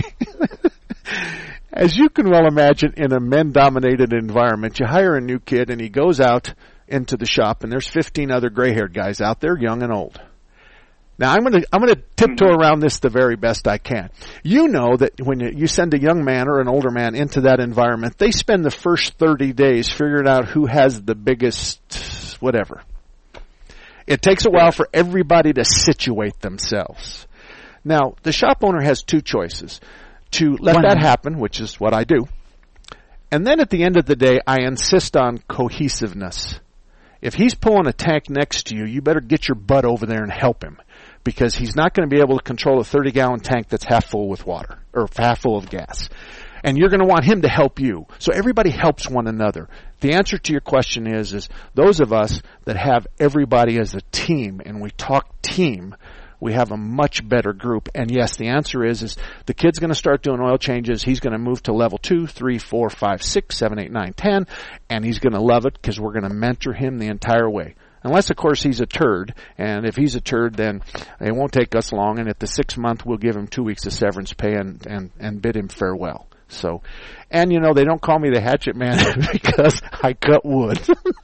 as you can well imagine, in a men-dominated environment, you hire a new kid and he goes out into the shop, and there's fifteen other gray-haired guys out there, young and old. Now, I'm going to I'm going to tiptoe around this the very best I can. You know that when you, you send a young man or an older man into that environment, they spend the first thirty days figuring out who has the biggest whatever. It takes a while for everybody to situate themselves. Now, the shop owner has two choices. To let One. that happen, which is what I do, and then at the end of the day, I insist on cohesiveness. If he's pulling a tank next to you, you better get your butt over there and help him, because he's not going to be able to control a thirty-gallon tank that's half full with water or half full of gas. And you're going to want him to help you. So everybody helps one another. The answer to your question is, is those of us that have everybody as a team and we talk team, we have a much better group. And yes, the answer is, is the kid's going to start doing oil changes. He's going to move to level two, three, four, five, six, seven, eight, nine, ten, and he's going to love it because we're going to mentor him the entire way. Unless, of course, he's a turd. And if he's a turd, then it won't take us long. And at the sixth month, we'll give him two weeks of severance pay and, and, and bid him farewell. So, and you know, they don't call me the hatchet man because I cut wood.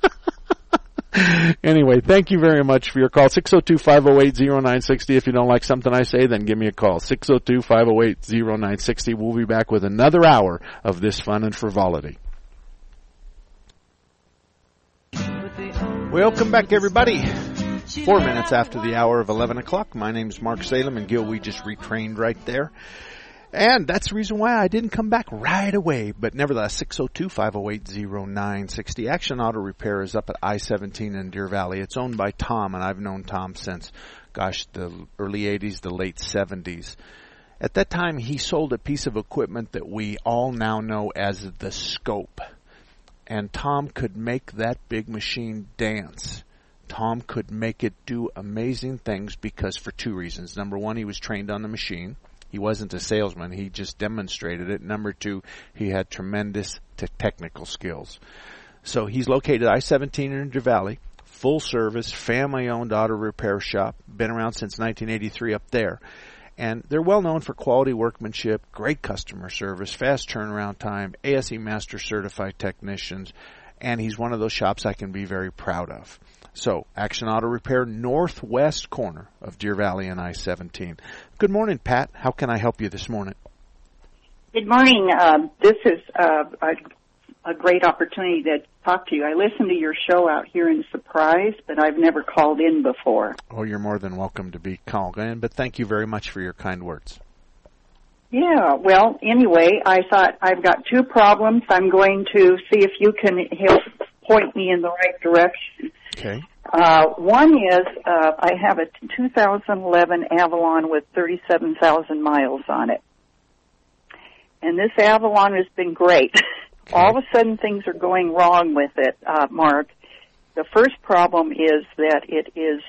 Anyway, thank you very much for your call. six oh two, five oh eight, oh nine six oh. If you don't like something I say, then give me a call. six oh two, five oh eight, oh nine six oh. We'll be back with another hour of this fun and frivolity. Welcome back, everybody. Four minutes after the hour of eleven o'clock. My name's Mark Salem, and Gil, we just retrained right there. And that's the reason why I didn't come back right away. But nevertheless, six oh two, five oh eight, oh nine six oh. Action Auto Repair is up at I seventeen in Deer Valley. It's owned by Tom, and I've known Tom since, gosh, the early eighties, the late seventies. At that time, he sold a piece of equipment that we all now know as the scope. And Tom could make that big machine dance. Tom could make it do amazing things because for two reasons. Number one, he was trained on the machine. He wasn't a salesman. He just demonstrated it. Number two, he had tremendous te- technical skills. So he's located I seventeen in Deer Valley, full service, family-owned auto repair shop. Been around since nineteen eighty-three up there. And they're well known for quality workmanship, great customer service, fast turnaround time, A S E Master certified technicians, and he's one of those shops I can be very proud of. So, Action Auto Repair, northwest corner of Deer Valley and I seventeen. Good morning, Pat. How can I help you this morning? Good morning. Um, this is uh, a, a great opportunity to talk to you. I listen to your show out here in Surprise, but I've never called in before. Oh, you're more than welcome to be called in, but thank you very much for your kind words. Yeah, well, anyway, I thought I've got two problems. I'm going to see if you can help point me in the right direction. Okay. Uh, one is uh, I have a two thousand eleven Avalon with thirty-seven thousand miles on it. And this Avalon has been great. Okay. All of a sudden things are going wrong with it, uh, Mark. The first problem is that it is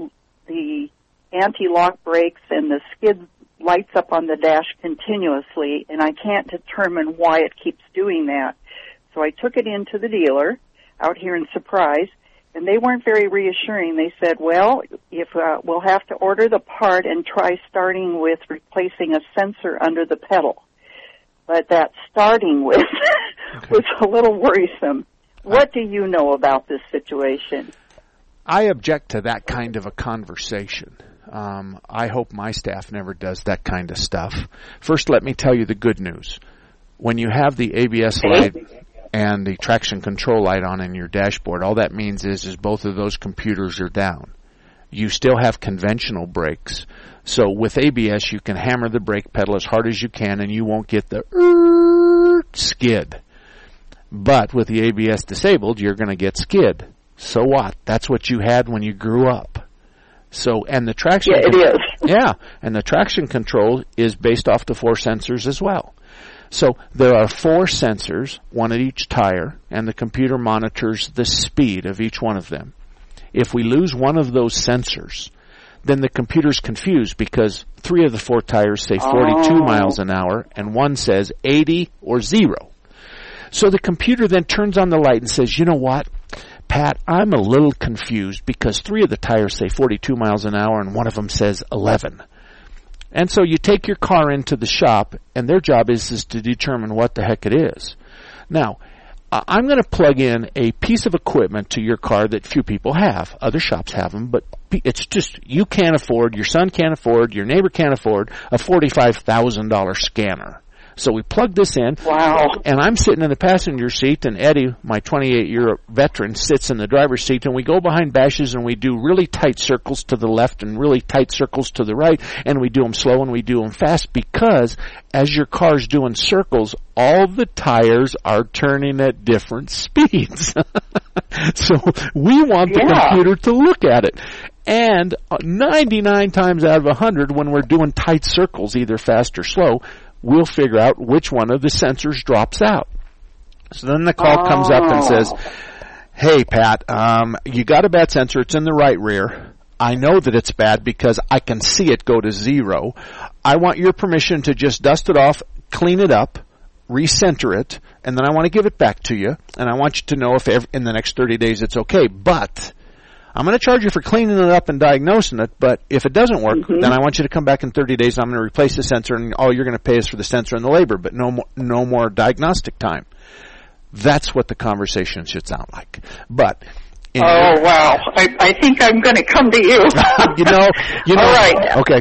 the anti-lock brakes and the skid lights up on the dash continuously, and I can't determine why it keeps doing that. So I took it into the dealer out here in Surprise, and they weren't very reassuring. They said, well, if uh, we'll have to order the part and try starting with replacing a sensor under the pedal. But that starting with okay. was a little worrisome. What do you know about this situation? I object to that kind of a conversation. Um, I hope my staff never does that kind of stuff. First, let me tell you the good news. When you have the A B S light and the traction control light on in your dashboard, all that means is, is both of those computers are down. You still have conventional brakes. So with A B S, you can hammer the brake pedal as hard as you can, and you won't get the er, skid. But with the A B S disabled, you're going to get skid. So what? That's what you had when you grew up. So, and the traction, yeah, it is. yeah, and the traction control is based off the four sensors as well. So there are four sensors, one at each tire, and the computer monitors the speed of each one of them. If we lose one of those sensors, then the computer's confused because three of the four tires say forty-two oh. miles an hour and one says eighty or zero. So the computer then turns on the light and says, you know what, Pat, I'm a little confused because three of the tires say forty-two miles an hour and one of them says eleven. And so you take your car into the shop, and their job is, is to determine what the heck it is. Now, I'm going to plug in a piece of equipment to your car that few people have. Other shops have them, but it's just you can't afford, your son can't afford, your neighbor can't afford a forty-five thousand dollars scanner. So we plug this in, wow. and I'm sitting in the passenger seat, and Eddie, my twenty-eight-year veteran, sits in the driver's seat, and we go behind bashes, and we do really tight circles to the left and really tight circles to the right, and we do them slow and we do them fast because as your car's doing circles, all the tires are turning at different speeds. So we want the yeah. computer to look at it. And ninety-nine times out of one hundred, when we're doing tight circles, either fast or slow, we'll figure out which one of the sensors drops out. So then the call oh. comes up and says, hey, Pat, um, you got a bad sensor. It's in the right rear. I know that it's bad because I can see it go to zero. I want your permission to just dust it off, clean it up, recenter it, and then I want to give it back to you, and I want you to know if every, in the next thirty days it's okay. But I'm going to charge you for cleaning it up and diagnosing it, but if it doesn't work, mm-hmm. then I want you to come back in thirty days. I'm going to replace the sensor, and all you're going to pay is for the sensor and the labor, but no more, no more diagnostic time. That's what the conversation should sound like. But oh, your, wow. I, I think I'm going to come to you. you know, you know. All right. Okay.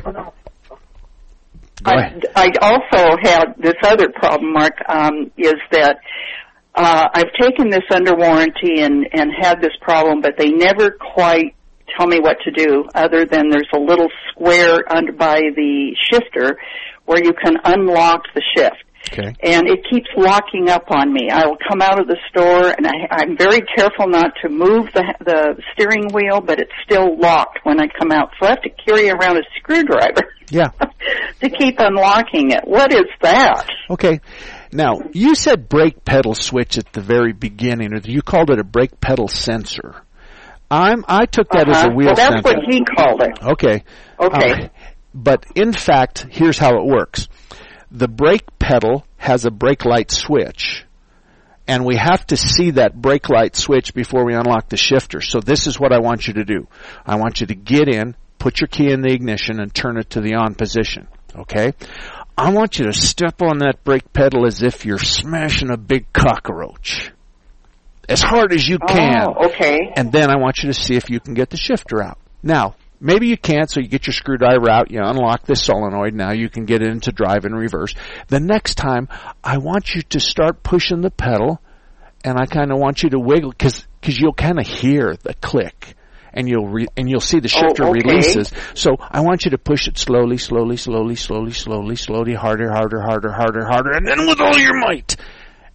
Go I, ahead. I also had this other problem, Mark, um, is that Uh, I've taken this under warranty and, and had this problem, but they never quite tell me what to do other than there's a little square under by the shifter where you can unlock the shift. Okay. And it keeps locking up on me. I will come out of the store, and I, I'm very careful not to move the, the steering wheel, but it's still locked when I come out. So I have to carry around a screwdriver yeah. to keep unlocking it. What is that? Okay. Now, you said brake pedal switch at the very beginning, or you called it a brake pedal sensor. I'm, I took that uh-huh. as a wheel well, that's sensor. That's what he called it. Okay. Okay. Uh, but in fact, here's how it works. The brake pedal has a brake light switch, and we have to see that brake light switch before we unlock the shifter. So this is what I want you to do. I want you to get in, put your key in the ignition, and turn it to the on position. Okay? I want you to step on that brake pedal as if you're smashing a big cockroach. As hard as you can. Oh, okay. And then I want you to see if you can get the shifter out. Now, maybe you can't, so you get your screwdriver out, you unlock this solenoid, now you can get it into drive and reverse. The next time, I want you to start pushing the pedal, and I kind of want you to wiggle, because you'll kind of hear the click. And you'll re- and you'll see the shifter oh, okay. releases. So I want you to push it slowly, slowly, slowly, slowly, slowly, slowly, harder, harder, harder, harder, harder, and then with all your might.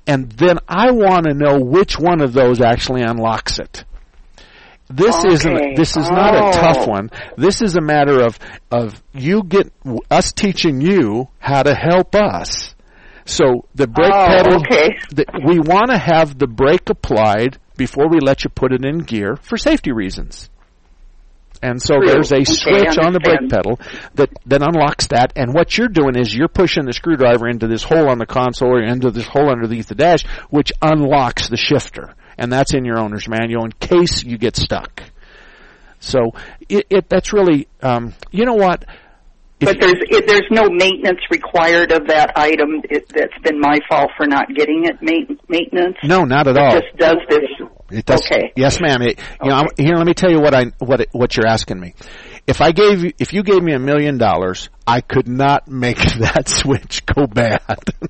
and then I want to know which one of those actually unlocks it. This okay. isn't. This is not oh. a tough one. This is a matter of of you get us teaching you how to help us. So the brake oh, pedal. Okay. The, we want to have the brake applied before we let you put it in gear for safety reasons. And so True. there's a okay, switch on the brake pedal that, that unlocks that. And what you're doing is you're pushing the screwdriver into this hole on the console or into this hole underneath the dash, which unlocks the shifter. And that's in your owner's manual in case you get stuck. So it, it that's really, um, you know what? If but there's it, there's no maintenance required of that item. It, that's been my fault for not getting it ma- maintenance. No, not at it all. It just does this. It does. Okay. Yes, ma'am. It, you okay. know, here, let me tell you what I what it, what you're asking me. If I gave you, if you gave me a million dollars, I could not make that switch go bad.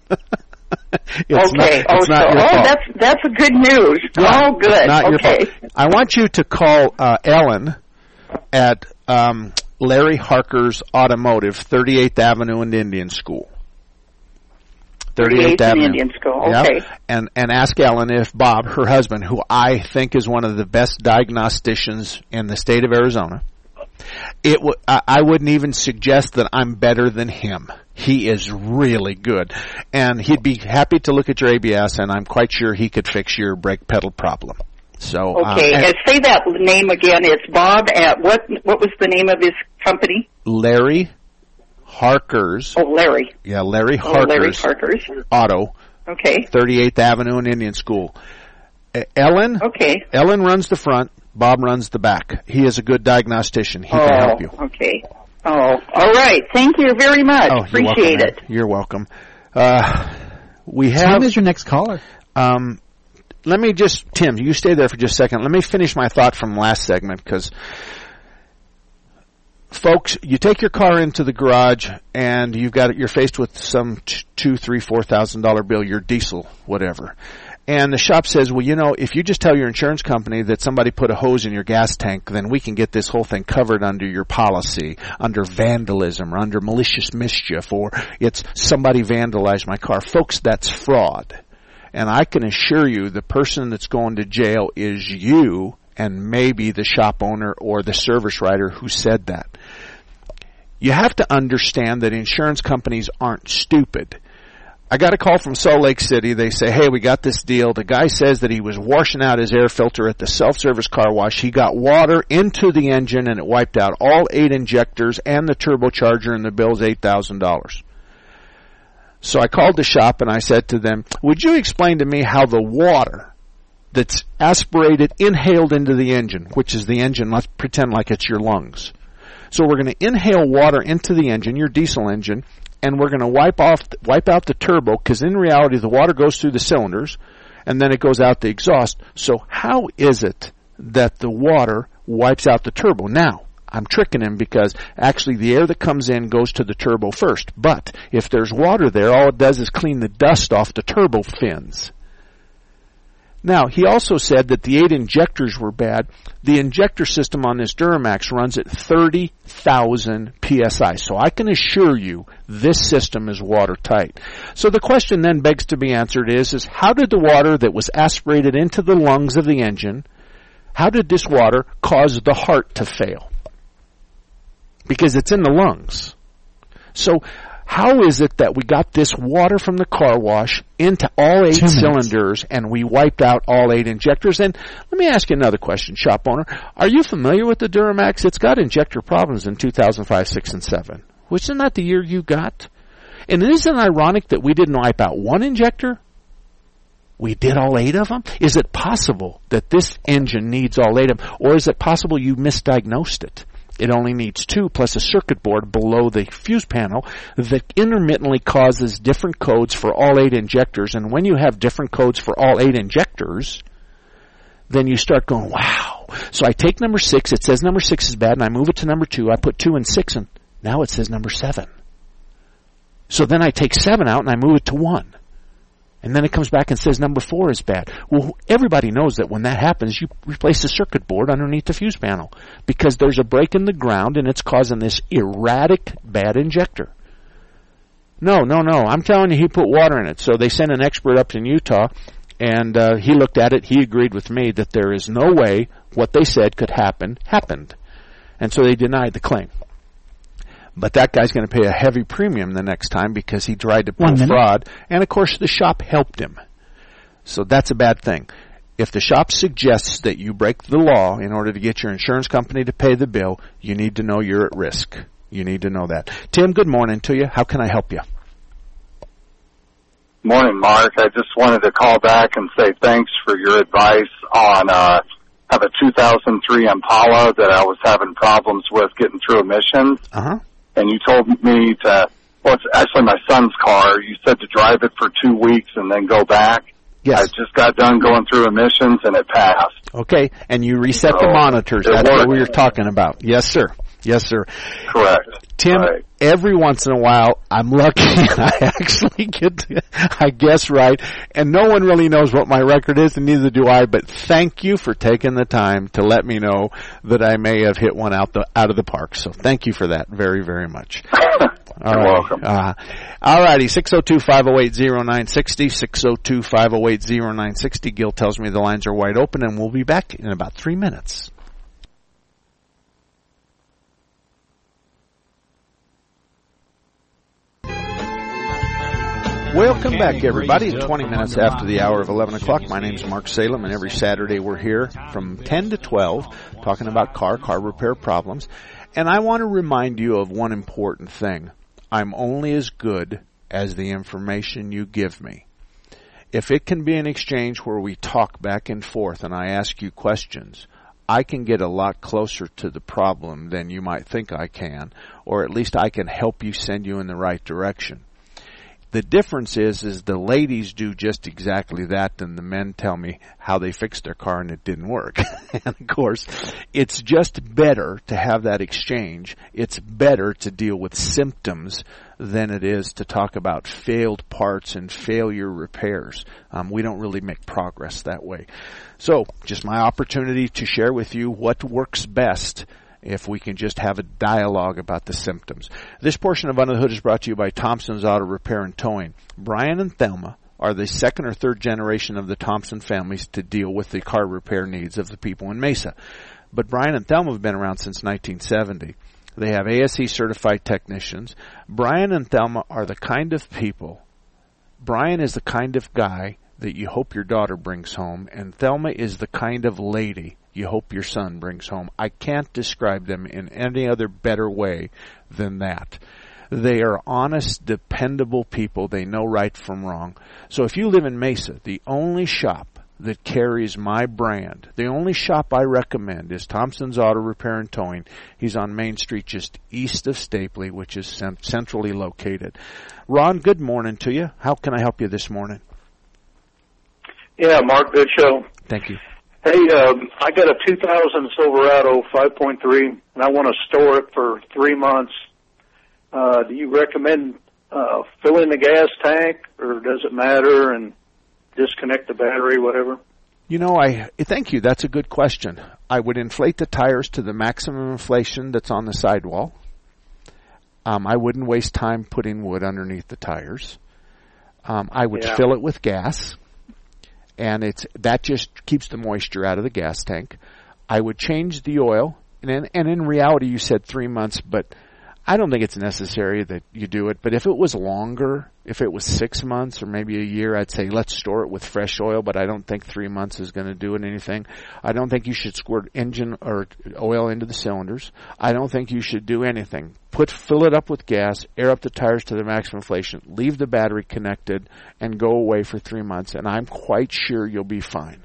It's okay. Not, oh, it's so, not your oh, fault. that's that's a good news. Yeah, oh, good. Not okay. Your fault. I want you to call uh, Ellen at um, Larry Harker's Automotive, thirty-eighth Avenue and Indian School. thirty-eighth Avenue. Indian School. Okay. Yep. And and ask Ellen if Bob, her husband, who I think is one of the best diagnosticians in the state of Arizona, it w- I, I wouldn't even suggest that I'm better than him. He is really good. And he'd be happy to look at your A B S, and I'm quite sure he could fix your brake pedal problem. So okay, um, and say that name again. It's Bob at what? What was the name of his company? Larry Harker's. Oh, Larry. Yeah, Larry oh, Larry Harker's Harker's Auto. Okay. thirty-eighth Avenue and Indian School. Uh, Ellen. Okay. Ellen runs the front. Bob runs the back. He is a good diagnostician. He oh, can help you. Okay. Oh, all right. Thank you very much. Oh, Appreciate you're it. You're welcome. Uh, we have. Tim is your next caller. Um, let me just, Tim, you stay there for just a second. Let me finish my thought from last segment because, folks, you take your car into the garage and you've got you're faced with some two, three, four thousand dollar bill, your diesel, whatever. And the shop says, well, you know, if you just tell your insurance company that somebody put a hose in your gas tank, then we can get this whole thing covered under your policy, under vandalism or under malicious mischief, or it's somebody vandalized my car. Folks, that's fraud. And I can assure you the person that's going to jail is you and maybe the shop owner or the service writer who said that. You have to understand that insurance companies aren't stupid. I got a call from Salt Lake City. They say, hey, we got this deal. The guy says that he was washing out his air filter at the self-service car wash. He got water into the engine and it wiped out all eight injectors and the turbocharger, and the bill's eight thousand dollars. So I called the shop and I said to them, would you explain to me how the water that's aspirated, inhaled into the engine, which is the engine, let's pretend like it's your lungs. So we're going to inhale water into the engine, your diesel engine, and we're going to wipe off, wipe out the turbo, because in reality the water goes through the cylinders, and then it goes out the exhaust. So how is it that the water wipes out the turbo? Now, I'm tricking him because actually the air that comes in goes to the turbo first. But if there's water there, all it does is clean the dust off the turbo fins. Now, he also said that the eight injectors were bad. The injector system on this Duramax runs at thirty thousand P S I. So I can assure you this system is watertight. So the question then begs to be answered is, is how did the water that was aspirated into the lungs of the engine, how did this water cause the heart to fail? Because it's in the lungs. So how is it that we got this water from the car wash into all eight cylinders and we wiped out all eight injectors? And let me ask you another question, shop owner. Are you familiar with the Duramax? It's got injector problems in two thousand five, six, and seven. Which isn't that the year you got? And isn't it ironic that we didn't wipe out one injector? We did all eight of them? Is it possible that this engine needs all eight of them? Or is it possible you misdiagnosed it? It only needs two plus a circuit board below the fuse panel that intermittently causes different codes for all eight injectors. And when you have different codes for all eight injectors, then you start going, wow. So I take number six, it says number six is bad, and I move it to number two. I put two and six, and now it says number seven. So then I take seven out and I move it to one. And then it comes back and says number four is bad. Well, everybody knows that when that happens, you replace the circuit board underneath the fuse panel because there's a break in the ground and it's causing this erratic bad injector. No, no, no. I'm telling you, he put water in it. So they sent an expert up in Utah, and uh, he looked at it. He agreed with me that there is no way what they said could happen happened. And so they denied the claim. But that guy's going to pay a heavy premium the next time because he tried to pull fraud. And, of course, the shop helped him. So that's a bad thing. If the shop suggests that you break the law in order to get your insurance company to pay the bill, you need to know you're at risk. You need to know that. Tim, good morning to you. How can I help you? Morning, Mark. I just wanted to call back and say thanks for your advice on uh I have a two thousand three Impala that I was having problems with getting through emissions. Uh-huh. And you told me to, well, it's actually my son's car. You said to drive it for two weeks and then go back. Yes. I just got done going through emissions and it passed. Okay, and you reset So, the monitors. it That's worked. what we were talking about. Yes, sir. Yes, sir. Correct. Tim, Right. every once in a while, I'm lucky I actually get to, I guess right, and no one really knows what my record is, and neither do I, but thank you for taking the time to let me know that I may have hit one out the out of the park. So thank you for that very, very much. All You're right. welcome. Uh, all righty, six oh two, five oh eight, oh nine six oh, six oh two, five oh eight, oh nine six oh. Gil tells me the lines are wide open, and we'll be back in about three minutes. Welcome back, everybody. twenty minutes after the hour of eleven o'clock. My name's Mark Salem, and every Saturday we're here from ten to twelve talking about car, car repair problems. And I want to remind you of one important thing. I'm only as good as the information you give me. If it can be an exchange where we talk back and forth and I ask you questions, I can get a lot closer to the problem than you might think I can, or at least I can help you, send you in the right direction. The difference is, is the ladies do just exactly that, and the men tell me how they fixed their car and it didn't work. And of course, it's just better to have that exchange. It's better to deal with symptoms than it is to talk about failed parts and failure repairs. Um, we don't really make progress that way. So, just my opportunity to share with you what works best if we can just have a dialogue about the symptoms. This portion of Under the Hood is brought to you by Thompson's Auto Repair and Towing. Brian and Thelma are the second or third generation of the Thompson families to deal with the car repair needs of the people in Mesa. But Brian and Thelma have been around since nineteen seventy. They have A S E certified technicians. Brian and Thelma are the kind of people, Brian is the kind of guy that you hope your daughter brings home, and Thelma is the kind of lady you hope your son brings home. I can't describe them in any other better way than that. They are honest, dependable people. They know right from wrong. So if you live in Mesa, the only shop that carries my brand, the only shop I recommend is Thompson's Auto Repair and Towing. He's on Main Street just east of Stapley, which is cent- centrally located. Ron, good morning to you. How can I help you this morning? Yeah, Mark, good show. Thank you. Hey, um, I got a two thousand Silverado five point three, and I want to store it for three months. Uh, do you recommend uh, filling the gas tank, or does it matter, and disconnect the battery, whatever? You know, I thank you. That's a good question. I would inflate the tires to the maximum inflation that's on the sidewall. Um, I wouldn't waste time putting wood underneath the tires. Um, I would Yeah. fill it with gas. And it's that just keeps the moisture out of the gas tank. I would change the oil, and in, and in reality, you said three months, but I don't think it's necessary that you do it. But if it was longer, if it was six months or maybe a year, I'd say let's store it with fresh oil. But I don't think three months is going to do it anything. I don't think you should squirt engine or oil into the cylinders. I don't think you should do anything. Put fill it up with gas, air up the tires to the maximum inflation, leave the battery connected, and go away for three months. And I'm quite sure you'll be fine.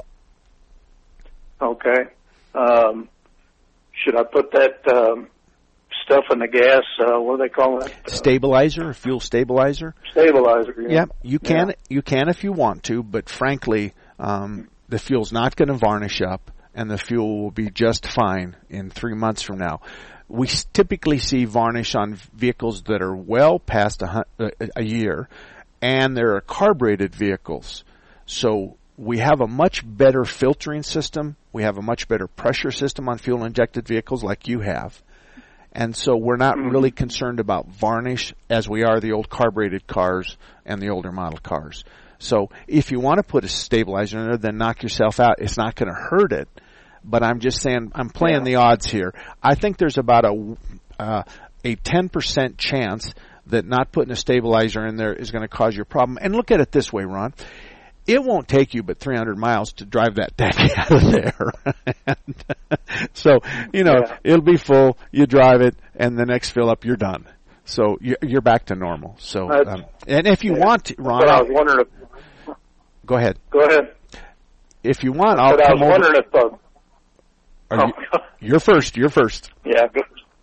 Okay. Um, should I put that um, stuff in the gas? Uh, what do they call it? Stabilizer, fuel stabilizer. Stabilizer. Yeah. Yeah, you can Yeah. you can if you want to, but frankly, um, the fuel's not going to varnish up, and the fuel will be just fine in three months from now. We s- typically see varnish on vehicles that are well past a, hu- a, a year, and there are carbureted vehicles. So we have a much better filtering system. We have a much better pressure system on fuel-injected vehicles like you have. And so we're not mm-hmm. really concerned about varnish as we are the old carbureted cars and the older model cars. So if you want to put a stabilizer in there, then knock yourself out. It's not going to hurt it. But I'm just saying, I'm playing yeah. the odds here. I think there's about a uh, a ten percent chance that not putting a stabilizer in there is going to cause you a problem. And look at it this way, Ron. It won't take you but three hundred miles to drive that deck out of there. and, so, you know, yeah. it'll be full, you drive it, and the next fill up, you're done. So you're back to normal. So, um, and if you yeah. want to, Ron, but I was wondering if, go ahead. Go ahead. If you want, I'll but come I was wondering over. if, uh, Are you, you're first, you're first. Yeah, good.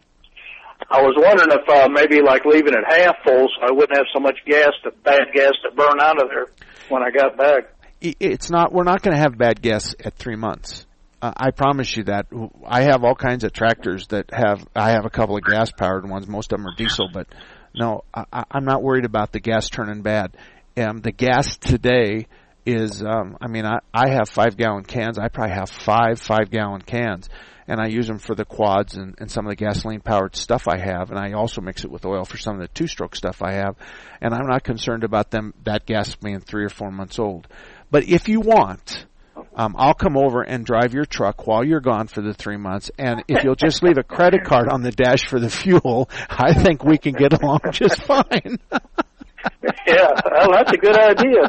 I was wondering if uh, maybe like leaving it half full so I wouldn't have so much gas, to, bad gas to burn out of there when I got back. It's not, we're not going to have bad gas at three months. Uh, I promise you that. I have all kinds of tractors that have, I have a couple of gas powered ones. Most of them are diesel, but no, I, I'm not worried about the gas turning bad. Um, the gas today is, um, I mean, I, I have five gallon cans. I probably have five five gallon cans. And I use them for the quads and, and some of the gasoline-powered stuff I have, and I also mix it with oil for some of the two-stroke stuff I have. And I'm not concerned about them that gas being three or four months old. But if you want, um, I'll come over and drive your truck while you're gone for the three months. And if you'll just leave a credit card on the dash for the fuel, I think we can get along just fine. Yeah, well, that's a good idea.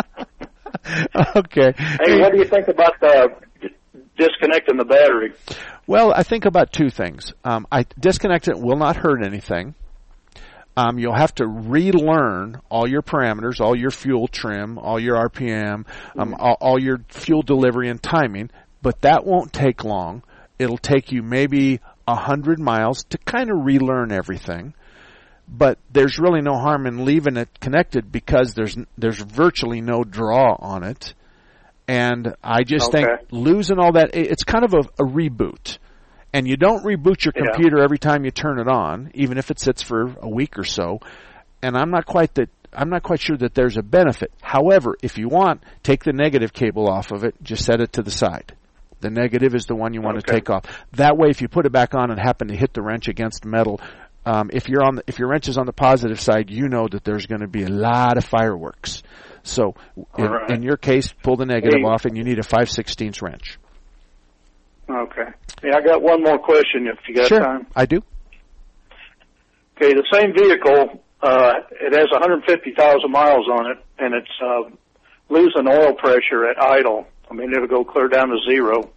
Okay. Hey, what do you think about the disconnecting the battery? Well, I think about two things. Um, I disconnect it will not hurt anything. Um, you'll have to relearn all your parameters, all your fuel trim, all your R P M, um, all, all your fuel delivery and timing, but that won't take long. It'll take you maybe a hundred miles to kind of relearn everything. But there's really no harm in leaving it connected because there's there's virtually no draw on it. And I just okay. think losing all that, it's kind of a, a reboot. And you don't reboot your computer yeah. every time you turn it on, even if it sits for a week or so. And I'm not quite that, I'm not quite sure that there's a benefit. However, if you want, take the negative cable off of it, just set it to the side. The negative is the one you want okay. to take off. That way, if you put it back on and happen to hit the wrench against metal, um, if you're on the, if your wrench is on the positive side, you know that there's going to be a lot of fireworks. So, in, right. in your case, pull the negative hey. off, and you need a five sixteenths wrench. Okay. Yeah, I got one more question if you got sure, time. I do. Okay, the same vehicle, uh, it has one hundred fifty thousand miles on it, and it's uh, losing oil pressure at idle. I mean, it'll go clear down to zero.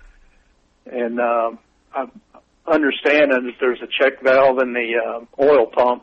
And uh, I'm understanding that there's a check valve in the uh, oil pump.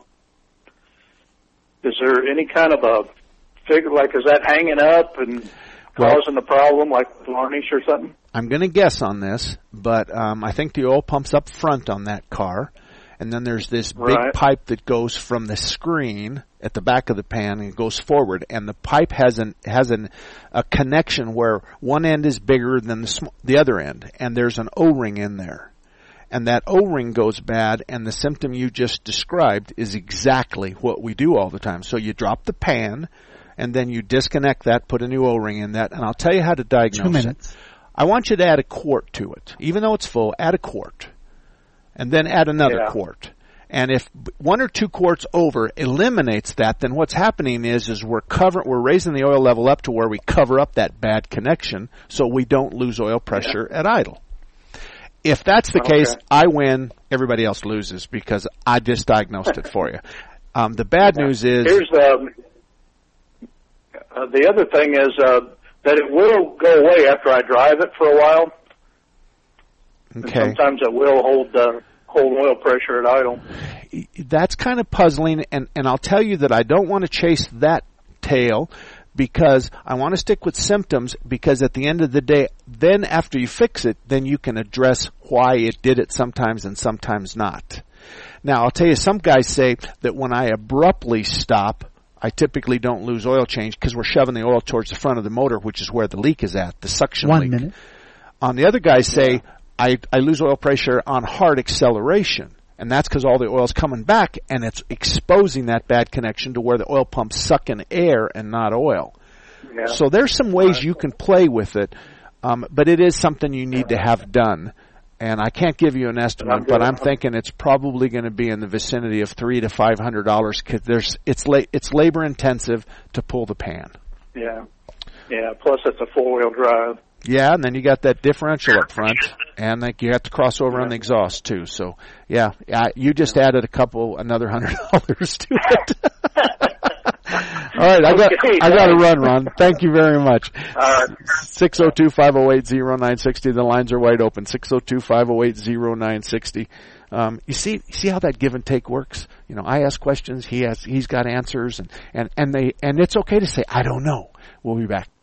Is there any kind of a figure, like, is that hanging up and causing well, the problem, like varnish or something? I'm going to guess on this, but um, I think the oil pump's up front on that car, and then there's this big right. pipe that goes from the screen at the back of the pan and it goes forward, and the pipe has an has an a connection where one end is bigger than the sm- the other end, and there's an O-ring in there. And that O-ring goes bad, and the symptom you just described is exactly what we do all the time. So you drop the pan, and then you disconnect that, put a new O-ring in that, and I'll tell you how to diagnose Two minutes. it. I want you to add a quart to it. Even though it's full, add a quart. And then add another yeah. quart. And if one or two quarts over eliminates that, then what's happening is is we're cover, we're raising the oil level up to where we cover up that bad connection so we don't lose oil pressure yeah. at idle. If that's the okay. case, I win, everybody else loses because I just diagnosed it for you. Um, the bad yeah. news is... Here's the, uh, the other thing is uh, that it will go away after I drive it for a while. Okay. And sometimes it will hold uh, hold oil pressure at idle. That's kind of puzzling, and, and I'll tell you that I don't want to chase that tail because I want to stick with symptoms because at the end of the day, then after you fix it, then you can address why it did it sometimes and sometimes not. Now, I'll tell you, some guys say that when I abruptly stop, I typically don't lose oil change because we're shoving the oil towards the front of the motor, which is where the leak is at, the suction One leak. minute. On the other guys say, I, I lose oil pressure on hard acceleration. And that's because all the oil's coming back and it's exposing that bad connection to where the oil pump's sucking air and not oil. Yeah. So there's some ways you can play with it, um, but it is something you need to have done. And I can't give you an estimate, but I'm thinking it's probably going to be in the vicinity of three to five hundred dollars. Cause there's it's la- it's labor intensive to pull the pan. Yeah, yeah. Plus, it's a four wheel drive. Yeah, and then you got that differential up front, and like you have to cross over on the exhaust too. So yeah, uh, you just added a couple, another hundred dollars to it. All right, I got I got to run, Ron. Thank you very much. six oh two, five oh eight, oh nine six oh. The lines are wide open. six oh two, five oh eight, oh nine six oh. Um, you see, you see how that give and take works? You know, I ask questions, he has, he's got answers, and, and, and they, and it's okay to say, I don't know. We'll be back.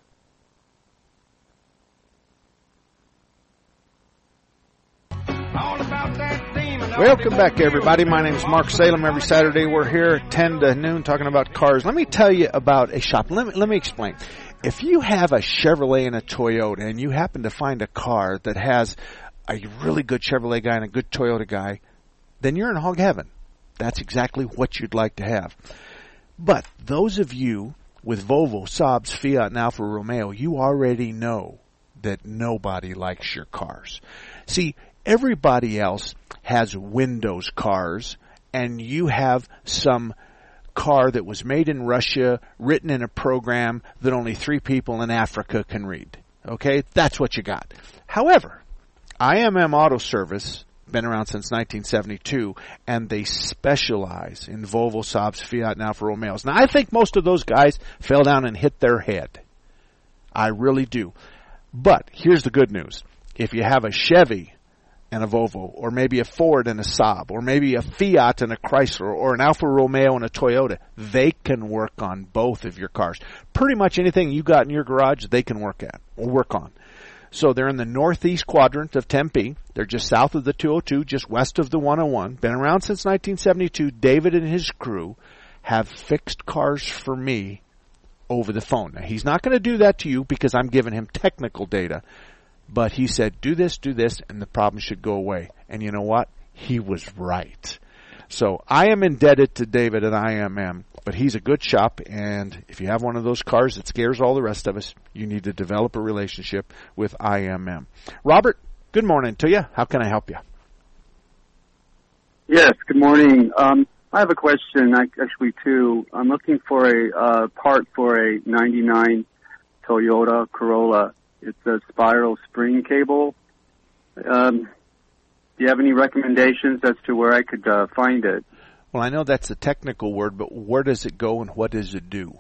Welcome back, everybody. My name is Mark Salem. Every Saturday we're here at ten to noon talking about cars. Let me tell you about a shop. Let me, let me explain. If you have a Chevrolet and a Toyota and you happen to find a car that has a really good Chevrolet guy and a good Toyota guy, then you're in hog heaven. That's exactly what you'd like to have. But those of you with Volvo, Saabs, Fiat, and Alfa Romeo, you already know that nobody likes your cars. See, everybody else has Windows cars, and you have some car that was made in Russia, written in a program that only three people in Africa can read. Okay? That's what you got. However, I M M Auto Service, been around since nineteen seventy-two, and they specialize in Volvo, Saabs, Fiat, and Alfa Romeos. Now, I think most of those guys fell down and hit their head. I really do. But here's the good news. If you have a Chevy and a Volvo, or maybe a Ford and a Saab, or maybe a Fiat and a Chrysler, or an Alfa Romeo and a Toyota, they can work on both of your cars. Pretty much anything you got in your garage, they can work at, or work on. So they're in the northeast quadrant of Tempe. They're just south of the two oh two, just west of the one oh one. Been around since nineteen seventy-two. David and his crew have fixed cars for me over the phone. Now, he's not going to do that to you because I'm giving him technical data. But he said, do this, do this, and the problem should go away. And you know what? He was right. So I am indebted to David at I M M, but he's a good shop, and if you have one of those cars that scares all the rest of us, you need to develop a relationship with I M M. Robert, good morning to you. How can I help you? Yes, good morning. Um, I have a question, actually, too. I'm looking for a uh, part for a ninety-nine Toyota Corolla. It's a spiral spring cable. Um, do you have any recommendations as to where I could uh, find it? Well, I know that's a technical word, but where does it go and what does it do?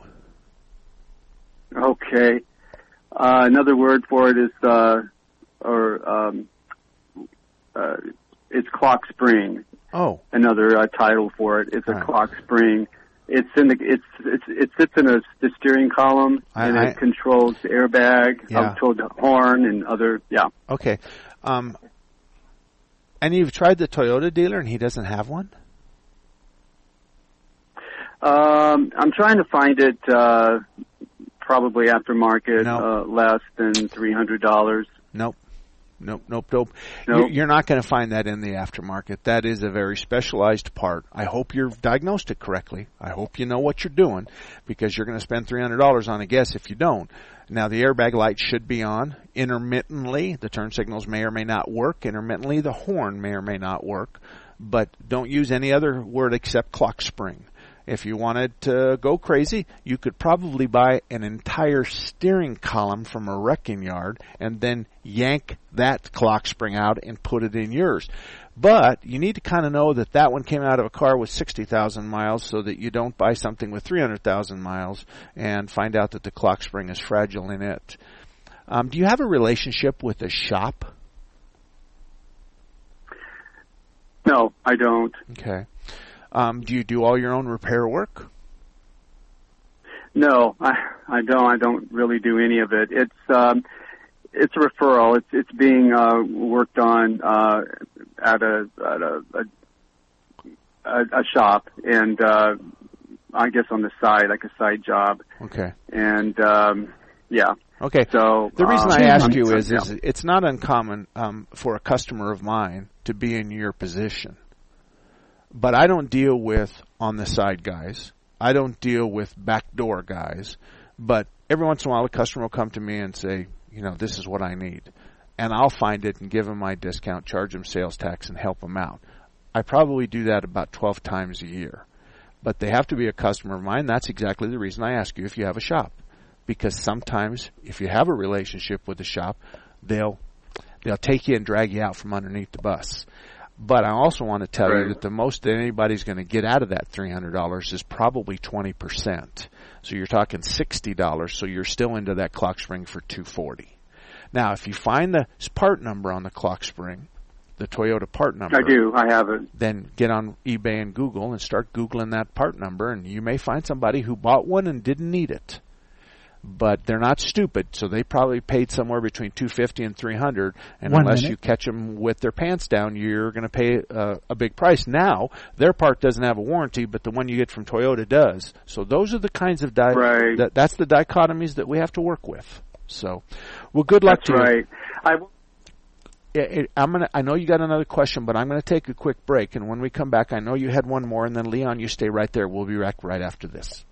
Okay. Uh, another word for it is, uh, or um, uh, it's clock spring. Oh. Another uh, title for it. It's a right. clock spring. It's in the it's it's it sits in a the steering column I, and I, it controls the airbag, yeah. up to the horn and other yeah. Okay. Um, and you've tried the Toyota dealer and he doesn't have one? Um, I'm trying to find it uh, probably aftermarket, no. uh, less than three hundred dollars. Nope. Nope, nope, nope. nope. You're not going to find that in the aftermarket. That is a very specialized part. I hope you've diagnosed it correctly. I hope you know what you're doing because you're going to spend three hundred dollars on a guess if you don't. Now, the airbag light should be on. Intermittently, the turn signals may or may not work. Intermittently, the horn may or may not work. But don't use any other word except clock spring. If you wanted to go crazy, you could probably buy an entire steering column from a wrecking yard and then yank that clock spring out and put it in yours. But you need to kind of know that that one came out of a car with sixty thousand miles so that you don't buy something with three hundred thousand miles and find out that the clock spring is fragile in it. Um, do you have a relationship with a shop? No, I don't. Okay. Um, do you do all your own repair work? No, I I don't. I don't really do any of it. It's um, it's a referral. It's it's being uh, worked on uh, at a at a a, a shop, and uh, I guess on the side, like a side job. Okay. And um, yeah. Okay. So the reason um, I ask I'm, you is, yeah. is it's not uncommon um, for a customer of mine to be in your position. But I don't deal with on-the-side guys. I don't deal with backdoor guys. But every once in a while, a customer will come to me and say, you know, this is what I need. and I'll find it and give them my discount, charge them sales tax, and help them out. I probably do that about twelve times a year. But they have to be a customer of mine. That's exactly the reason I ask you if you have a shop. Because sometimes, if you have a relationship with the shop, they'll they'll take you and drag you out from underneath the bus. But I also want to tell right. you that the most that anybody's going to get out of that three hundred dollars is probably twenty percent. So you're talking sixty dollars, so you're still into that clock spring for two hundred forty dollars. Now, if you find the part number on the clock spring, the Toyota part number. I do. I have it. Then get on eBay and Google and start Googling that part number, and you may find somebody who bought one and didn't need it. But they're not stupid, so they probably paid somewhere between two hundred fifty dollars and three hundred dollars, and One unless minute. you catch them with their pants down, you're going to pay uh, a big price. Now, their part doesn't have a warranty, but the one you get from Toyota does. So those are the kinds of di- right. that, that's the dichotomies that we have to work with. So, well, good luck that's to right. you. I It, it, I'm gonna. I know you got another question, but I'm going to take a quick break, and when we come back, I know you had one more, and then Leon, you stay right there. We'll be back right after this.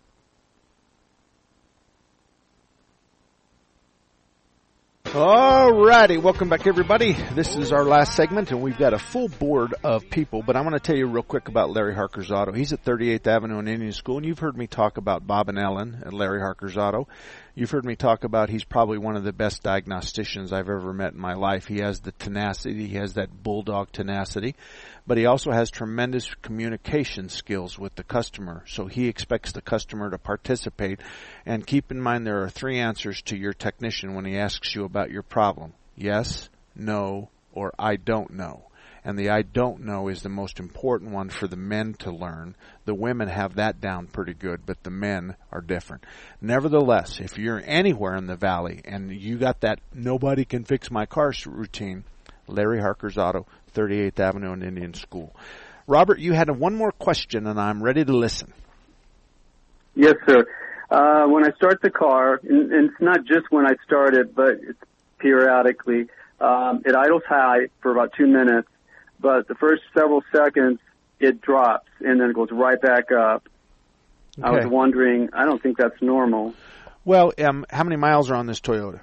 All righty, welcome back, everybody. This is our last segment, and we've got a full board of people, but I want to tell you real quick about Larry Harker's Auto. He's at thirty-eighth Avenue in Indian School, and you've heard me talk about Bob and Ellen at Larry Harker's Auto. You've heard me talk about he's probably one of the best diagnosticians I've ever met in my life. He has the tenacity, he has that bulldog tenacity, but he also has tremendous communication skills with the customer, so he expects the customer to participate. And keep in mind there are three answers to your technician when he asks you about your problem. Yes, no, or I don't know. And the I don't know is the most important one for the men to learn. The women have that down pretty good, but the men are different. Nevertheless, if you're anywhere in the valley and you got that nobody can fix my car routine, Larry Harker's Auto, thirty-eighth Avenue and Indian School. Robert, you had one more question, and I'm ready to listen. Yes, sir. Uh, when I start the car, and, and it's not just when I start it, but it's periodically, um, it idles high for about two minutes. But the first several seconds, it drops, and then it goes right back up. Okay. I was wondering, I don't think that's normal. Well, um, how many miles are on this Toyota?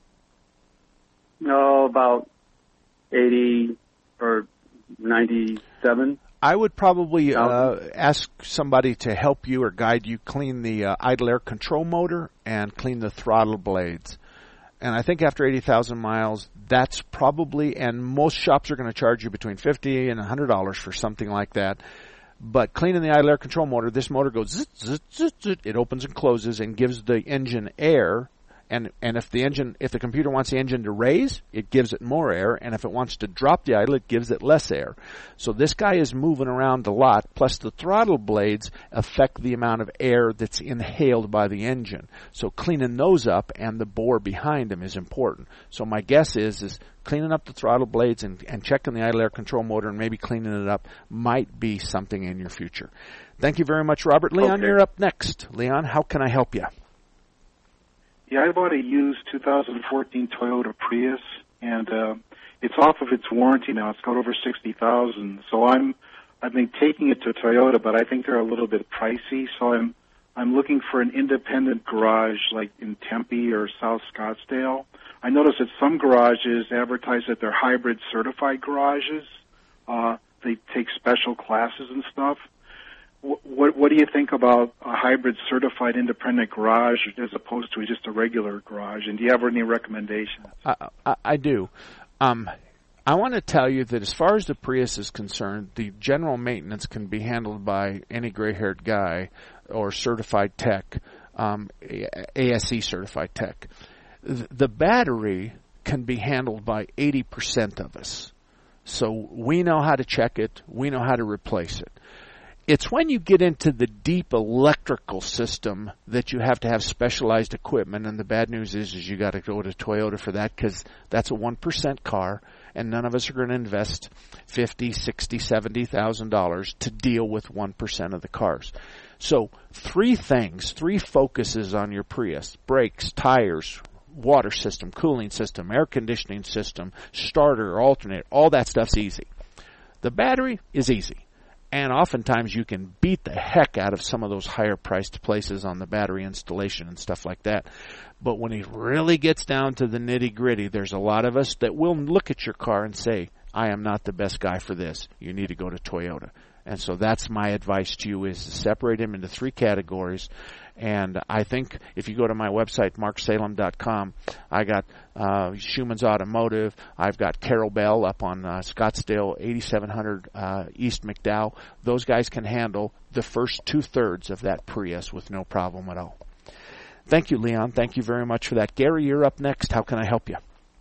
No, about eighty or ninety-seven. I would probably uh, ask somebody to help you or guide you clean the uh, idle air control motor and clean the throttle blades. And I think after eighty thousand miles, that's probably, and most shops are going to charge you between fifty dollars and one hundred dollars for something like that. But cleaning the idle air control motor, this motor goes zzz, zzz, zzz, zzz, it opens and closes and gives the engine air. And and if the engine, if the computer wants the engine to raise, it gives it more air. And if it wants to drop the idle, it gives it less air. So this guy is moving around a lot. Plus the throttle blades affect the amount of air that's inhaled by the engine. So cleaning those up and the bore behind them is important. So my guess is is cleaning up the throttle blades and, and checking the idle air control motor and maybe cleaning it up might be something in your future. Thank you very much, Robert. Leon, okay. You're up next. Leon, how can I help you? Yeah, I bought a used two thousand fourteen Toyota Prius, and uh, it's off of its warranty now. It's got over sixty thousand. So I'm, I've been taking it to Toyota, but I think they're a little bit pricey. So I'm, I'm looking for an independent garage, like in Tempe or South Scottsdale. I noticed that some garages advertise that they're hybrid certified garages. Uh, they take special classes and stuff. What, what do you think about a hybrid certified independent garage as opposed to just a regular garage? And do you have any recommendations? I, I, I do. Um, I want to tell you that as far as the Prius is concerned, the general maintenance can be handled by any gray-haired guy or certified tech, um, A S E certified tech. The battery can be handled by eighty percent of us. So we know how to check it. We know how to replace it. It's when you get into the deep electrical system that you have to have specialized equipment, and the bad news is, is you got to go to Toyota for that because that's a one percent car, and none of us are going to invest fifty, sixty, seventy thousand dollars to deal with one percent of the cars. So three things, three focuses on your Prius: brakes, tires, water system, cooling system, air conditioning system, starter, alternator. All that stuff's easy. The battery is easy. And oftentimes you can beat the heck out of some of those higher priced places on the battery installation and stuff like that. But when it really gets down to the nitty gritty, there's a lot of us that will look at your car and say, I am not the best guy for this. You need to go to Toyota. And so that's my advice to you, is to separate them into three categories. And I think if you go to my website, mark salem dot com, I got uh, Schumann's Automotive. I've got Carol Bell up on uh, Scottsdale, eighty-seven hundred uh, East McDowell. Those guys can handle the first two-thirds of that Prius with no problem at all. Thank you, Leon. Thank you very much for that. Gary, you're up next. How can I help you?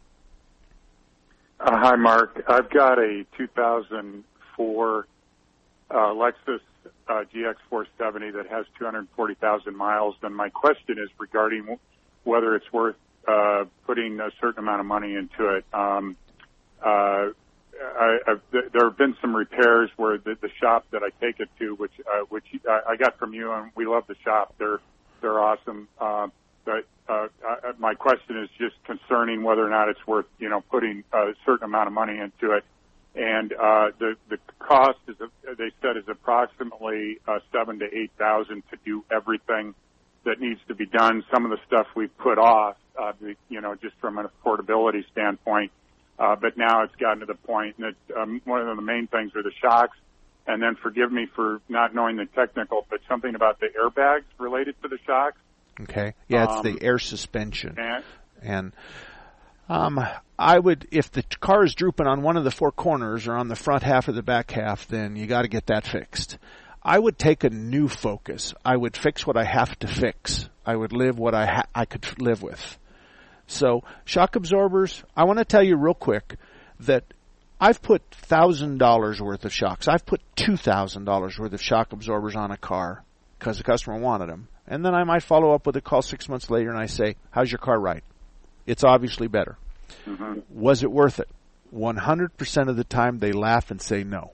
Uh, hi, Mark. I've got a two thousand four uh, Lexus uh, G X four seventy that has two hundred forty thousand miles, and my question is regarding whether it's worth uh, putting a certain amount of money into it. Um, uh, I, I've, there have been some repairs where the, the shop that I take it to, which uh, which I got from you, and we love the shop. They're they're awesome. Uh, but uh, I, my question is just concerning whether or not it's worth, you know, putting a certain amount of money into it. And uh, the the cost is, they said, is approximately uh, seven to eight thousand to do everything that needs to be done. Some of the stuff we've put off, uh, you know, just from an affordability standpoint. Uh, but now it's gotten to the point that um, one of the main things are the shocks. And then forgive me for not knowing the technical, but something about the airbags related to the shocks. Okay. Yeah, it's um, the air suspension. And, and um, I would, if the car is drooping on one of the four corners or on the front half or the back half, then you got to get that fixed. I would take a new focus. I would fix what I have to fix. I would live what I ha- I could live with. So shock absorbers, I want to tell you real quick that I've put one thousand dollars worth of shocks. I've put two thousand dollars worth of shock absorbers on a car because the customer wanted them. And then I might follow up with a call six months later and I say, how's your car ride? It's obviously better. Mm-hmm. Was it worth it? one hundred percent of the time they laugh and say no.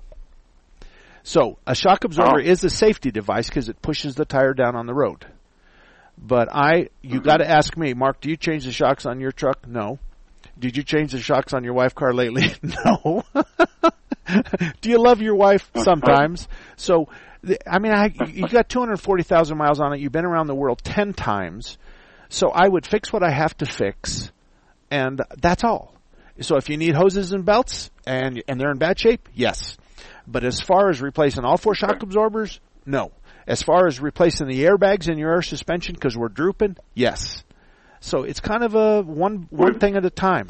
So a shock absorber oh. is a safety device because it pushes the tire down on the road. But I, you mm-hmm. got to ask me, Mark, do you change the shocks on your truck? No. Did you change the shocks on your wife's car lately? No. Do you love your wife? Sometimes. So, I mean, I, you got two hundred forty thousand miles on it. You've been around the world ten times. So I would fix what I have to fix, and that's all. So if you need hoses and belts, and and they're in bad shape, yes. But as far as replacing all four shock absorbers, no. As far as replacing the airbags in your air suspension because we're drooping, yes. So it's kind of a one one thing at a time.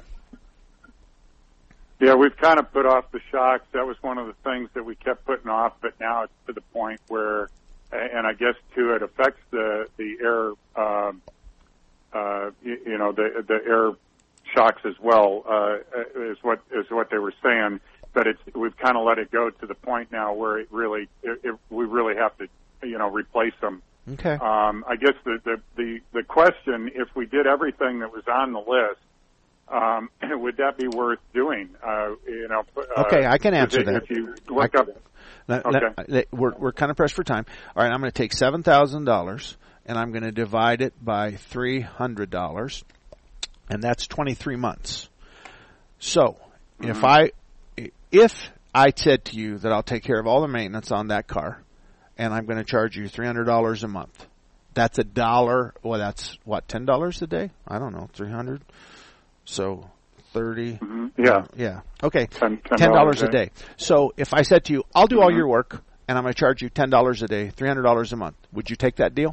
Yeah, we've kind of put off the shocks. That was one of the things that we kept putting off, but now it's to the point where, and I guess too, it affects the the air, uh, uh, you, you know, the the air shocks as well. Uh, is what is what they were saying. But it's we've kind of let it go to the point now where it really, it, it, we really have to, you know, replace them. Okay. Um, I guess the, the, the, the question, if we did everything that was on the list, um, would that be worth doing? Uh, you know. Uh, okay, I can answer it, that. If you look I, up. Let, okay. Let, we're we're kind of pressed for time. All right, I'm going to take seven thousand dollars and I'm going to divide it by three hundred dollars, and that's twenty-three months. So mm-hmm. if I if I said to you that I'll take care of all the maintenance on that car, and I'm going to charge you three hundred dollars a month. That's a dollar. Well, that's, what, ten dollars a day? I don't know, three hundred dollars. So thirty. Mm-hmm. Yeah. Uh, yeah. Okay, ten dollars a day. So if I said to you, I'll do mm-hmm. all your work, and I'm going to charge you ten dollars a day, three hundred dollars a month, would you take that deal?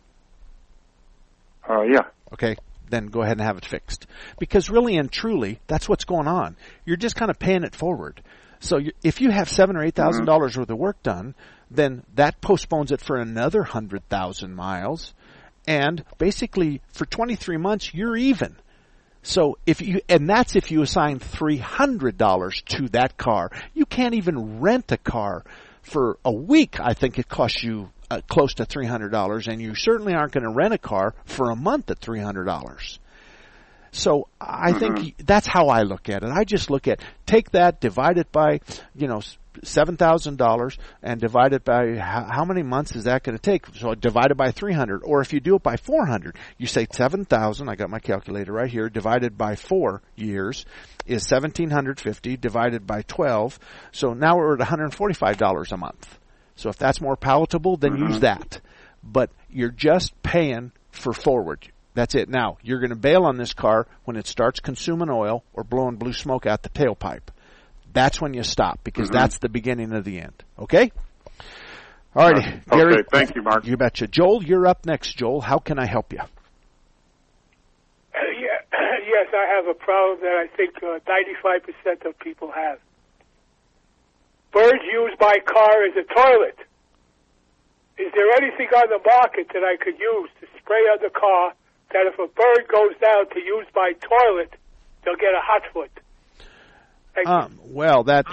Uh, yeah. Okay, then go ahead and have it fixed. Because really and truly, that's what's going on. You're just kind of paying it forward. So you, if you have seven or eight thousand dollars mm-hmm. worth of work done, then that postpones it for another hundred thousand miles, and basically for twenty-three months you're even. So if you, and that's if you assign three hundred dollars to that car. You can't even rent a car for a week. I think it costs you uh, close to three hundred dollars, and you certainly aren't going to rent a car for a month at three hundred dollars. So I think mm-hmm. that's how I look at it. I just look at, take that, divide it by, you know, seven thousand dollars, and divide it by how, how many months is that going to take? So divide it by three hundred. Or if you do it by four hundred, you say seven thousand, I got my calculator right here, divided by four years is one thousand seven hundred fifty, divided by twelve. So now we're at one hundred forty-five dollars a month. So if that's more palatable, then mm-hmm. use that. But you're just paying for forward. That's it. Now, you're going to bail on this car when it starts consuming oil or blowing blue smoke out the tailpipe. That's when you stop, because mm-hmm. that's the beginning of the end. Okay? All righty. Okay, Gary, thank you, Mark. You betcha. Joel, you're up next. Joel, how can I help you? Uh, yeah, yes, I have a problem that I think uh, ninety-five percent of people have. Birds use my car as a toilet. Is there anything on the market that I could use to spray on the car that if a bird goes down to use my toilet, they'll get a hot foot? Thank um, you. Well, that,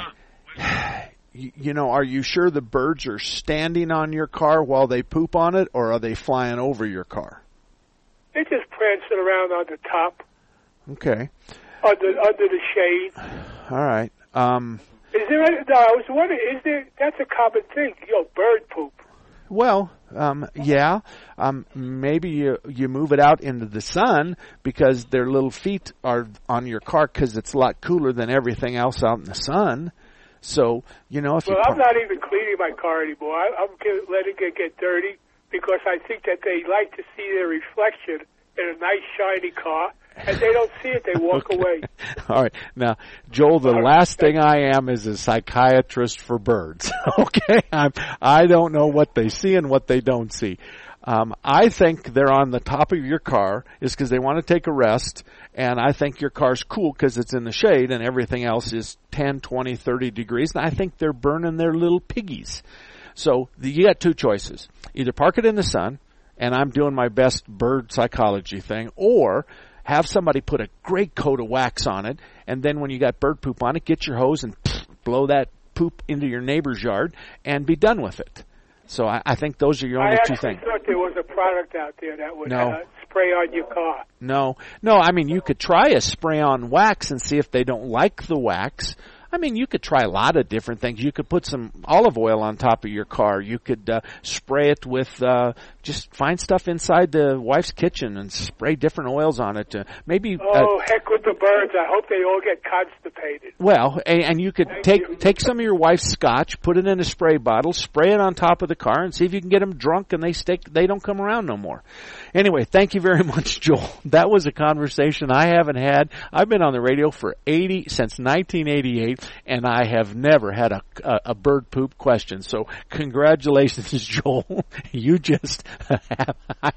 you know, are you sure the birds are standing on your car while they poop on it, or are they flying over your car? They're just prancing around on the top. Okay. Under, under the shade. All right. Um, is there any, no, I was wondering, is there, that's a common thing, you know, bird poop. Well, um, yeah, um, maybe you, you move it out into the sun because their little feet are on your car because it's a lot cooler than everything else out in the sun. So, you know, if well, you... Well, I'm not even cleaning my car anymore. I, I'm get, letting it get dirty because I think that they like to see their reflection in a nice, shiny car, and they don't see it, they walk okay. away. All right. Now, Joel, the All last right. thing I am is a psychiatrist for birds. Okay? I'm, I don't know what they see and what they don't see. Um, I think they're on the top of your car is because they want to take a rest, and I think your car's cool because it's in the shade and everything else is ten, twenty, thirty degrees, and I think they're burning their little piggies. So the, you got two choices. Either park it in the sun, and I'm doing my best bird psychology thing, or have somebody put a great coat of wax on it, and then when you got bird poop on it, get your hose and pff, blow that poop into your neighbor's yard and be done with it. So I, I think those are your only two things. I actually thought there was a product out there that would no. uh, spray on your car. No. No, I mean, you could try a spray-on wax and see if they don't like the wax. I mean, you could try a lot of different things. You could put some olive oil on top of your car. You could uh, spray it with, uh, just find stuff inside the wife's kitchen and spray different oils on it. Uh, maybe. Oh, uh, heck with the birds. I hope they all get constipated. Well, and, and you could Thank take you. take some of your wife's scotch, put it in a spray bottle, spray it on top of the car, and see if you can get them drunk and they stay, they don't come around no more. Anyway, thank you very much, Joel. That was a conversation I haven't had. I've been on the radio for eighty since nineteen eighty-eight. And I have never had a, a, a bird poop question. So congratulations, Joel. You just have...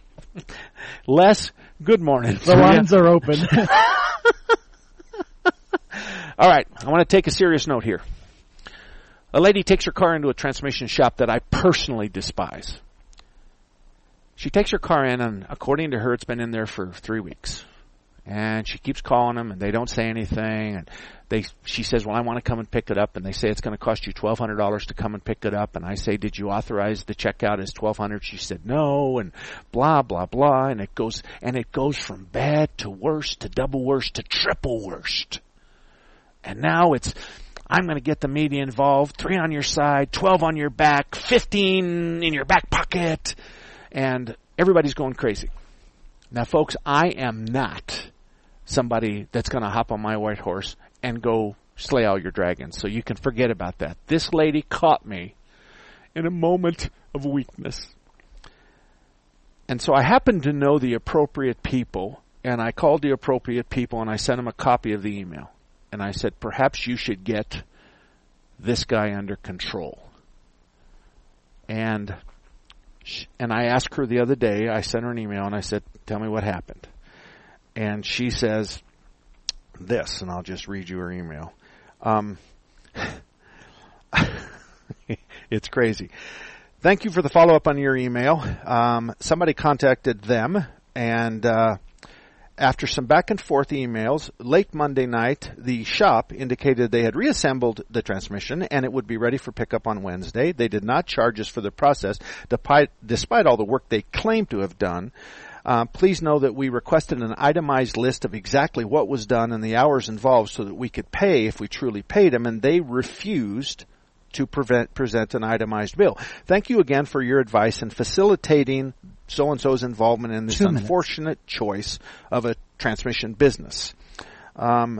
Les, good morning. The lines are open. All right. I want to take a serious note here. A lady takes her car into a transmission shop that I personally despise. She takes her car in, and according to her, it's been in there for three weeks. And she keeps calling them, and they don't say anything. And they, she says, well, I want to come and pick it up. And they say it's going to cost you twelve hundred dollars to come and pick it up. And I say, did you authorize the checkout as twelve hundred dollars? She said, no, and blah, blah, blah. And it goes, and it goes from bad to worse to double worst to triple worst. And now it's, I'm going to get the media involved. Three on your side, twelve on your back, fifteen in your back pocket. And everybody's going crazy. Now, folks, I am not somebody that's going to hop on my white horse and go slay all your dragons. So you can forget about that. This lady caught me in a moment of weakness. And so I happened to know the appropriate people, and I called the appropriate people, and I sent them a copy of the email. And I said, perhaps you should get this guy under control. And and I asked her the other day, I sent her an email, and I said, tell me what happened. And she says this, and I'll just read you her email. Um, it's crazy. Thank you for the follow-up on your email. Um, somebody contacted them, and uh, after some back-and-forth emails, late Monday night, the shop indicated they had reassembled the transmission, and it would be ready for pickup on Wednesday. They did not charge us for the process, despite, despite all the work they claimed to have done. Uh, please know that we requested an itemized list of exactly what was done and the hours involved so that we could pay if we truly paid them, and they refused to prevent, present an itemized bill. Thank you again for your advice in facilitating so-and-so's involvement in this unfortunate choice of a transmission business. Um,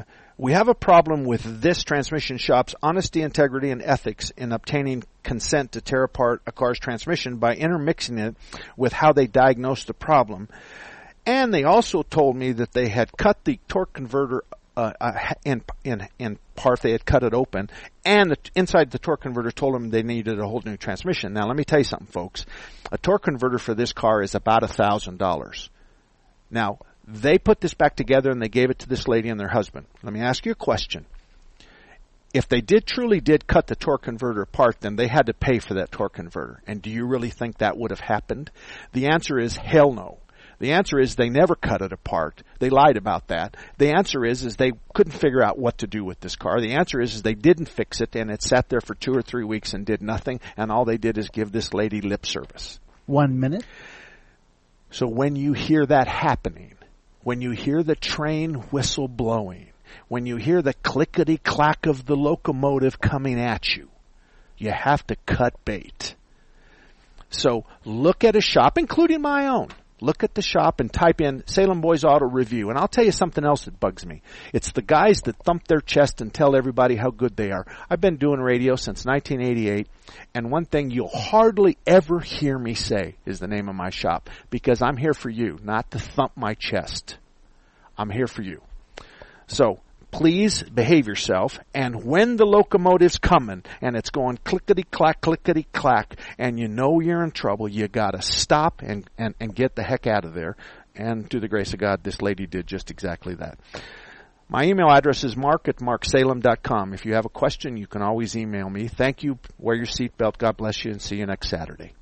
We have a problem with this transmission shop's honesty, integrity, and ethics in obtaining consent to tear apart a car's transmission by intermixing it with how they diagnosed the problem. And they also told me that they had cut the torque converter uh, uh, in, in, in part. They had cut it open. And the, inside the torque converter told them they needed a whole new transmission. Now, let me tell you something, folks. A torque converter for this car is about one thousand dollars. Now, they put this back together and they gave it to this lady and their husband. Let me ask you a question. If they did truly did cut the torque converter apart, then they had to pay for that torque converter. And do you really think that would have happened? The answer is hell no. The answer is they never cut it apart. They lied about that. The answer is is they couldn't figure out what to do with this car. The answer is is they didn't fix it, and it sat there for two or three weeks and did nothing, and all they did is give this lady lip service. One minute. So when you hear that happening, when you hear the train whistle blowing, when you hear the clickety-clack of the locomotive coming at you, you have to cut bait. So look at a shop, including my own. Look at the shop and type in Salem Boys Auto Review. And I'll tell you something else that bugs me. It's the guys that thump their chest and tell everybody how good they are. I've been doing radio since nineteen eighty-eight, and one thing you'll hardly ever hear me say is the name of my shop, because I'm here for you, not to thump my chest. I'm here for you. So please behave yourself, and when the locomotive's coming and it's going clickety-clack, clickety-clack, and you know you're in trouble, you got to stop and, and, and get the heck out of there. And to the grace of God, this lady did just exactly that. My email address is mark at mark salem dot com. If you have a question, you can always email me. Thank you. Wear your seatbelt. God bless you, and see you next Saturday.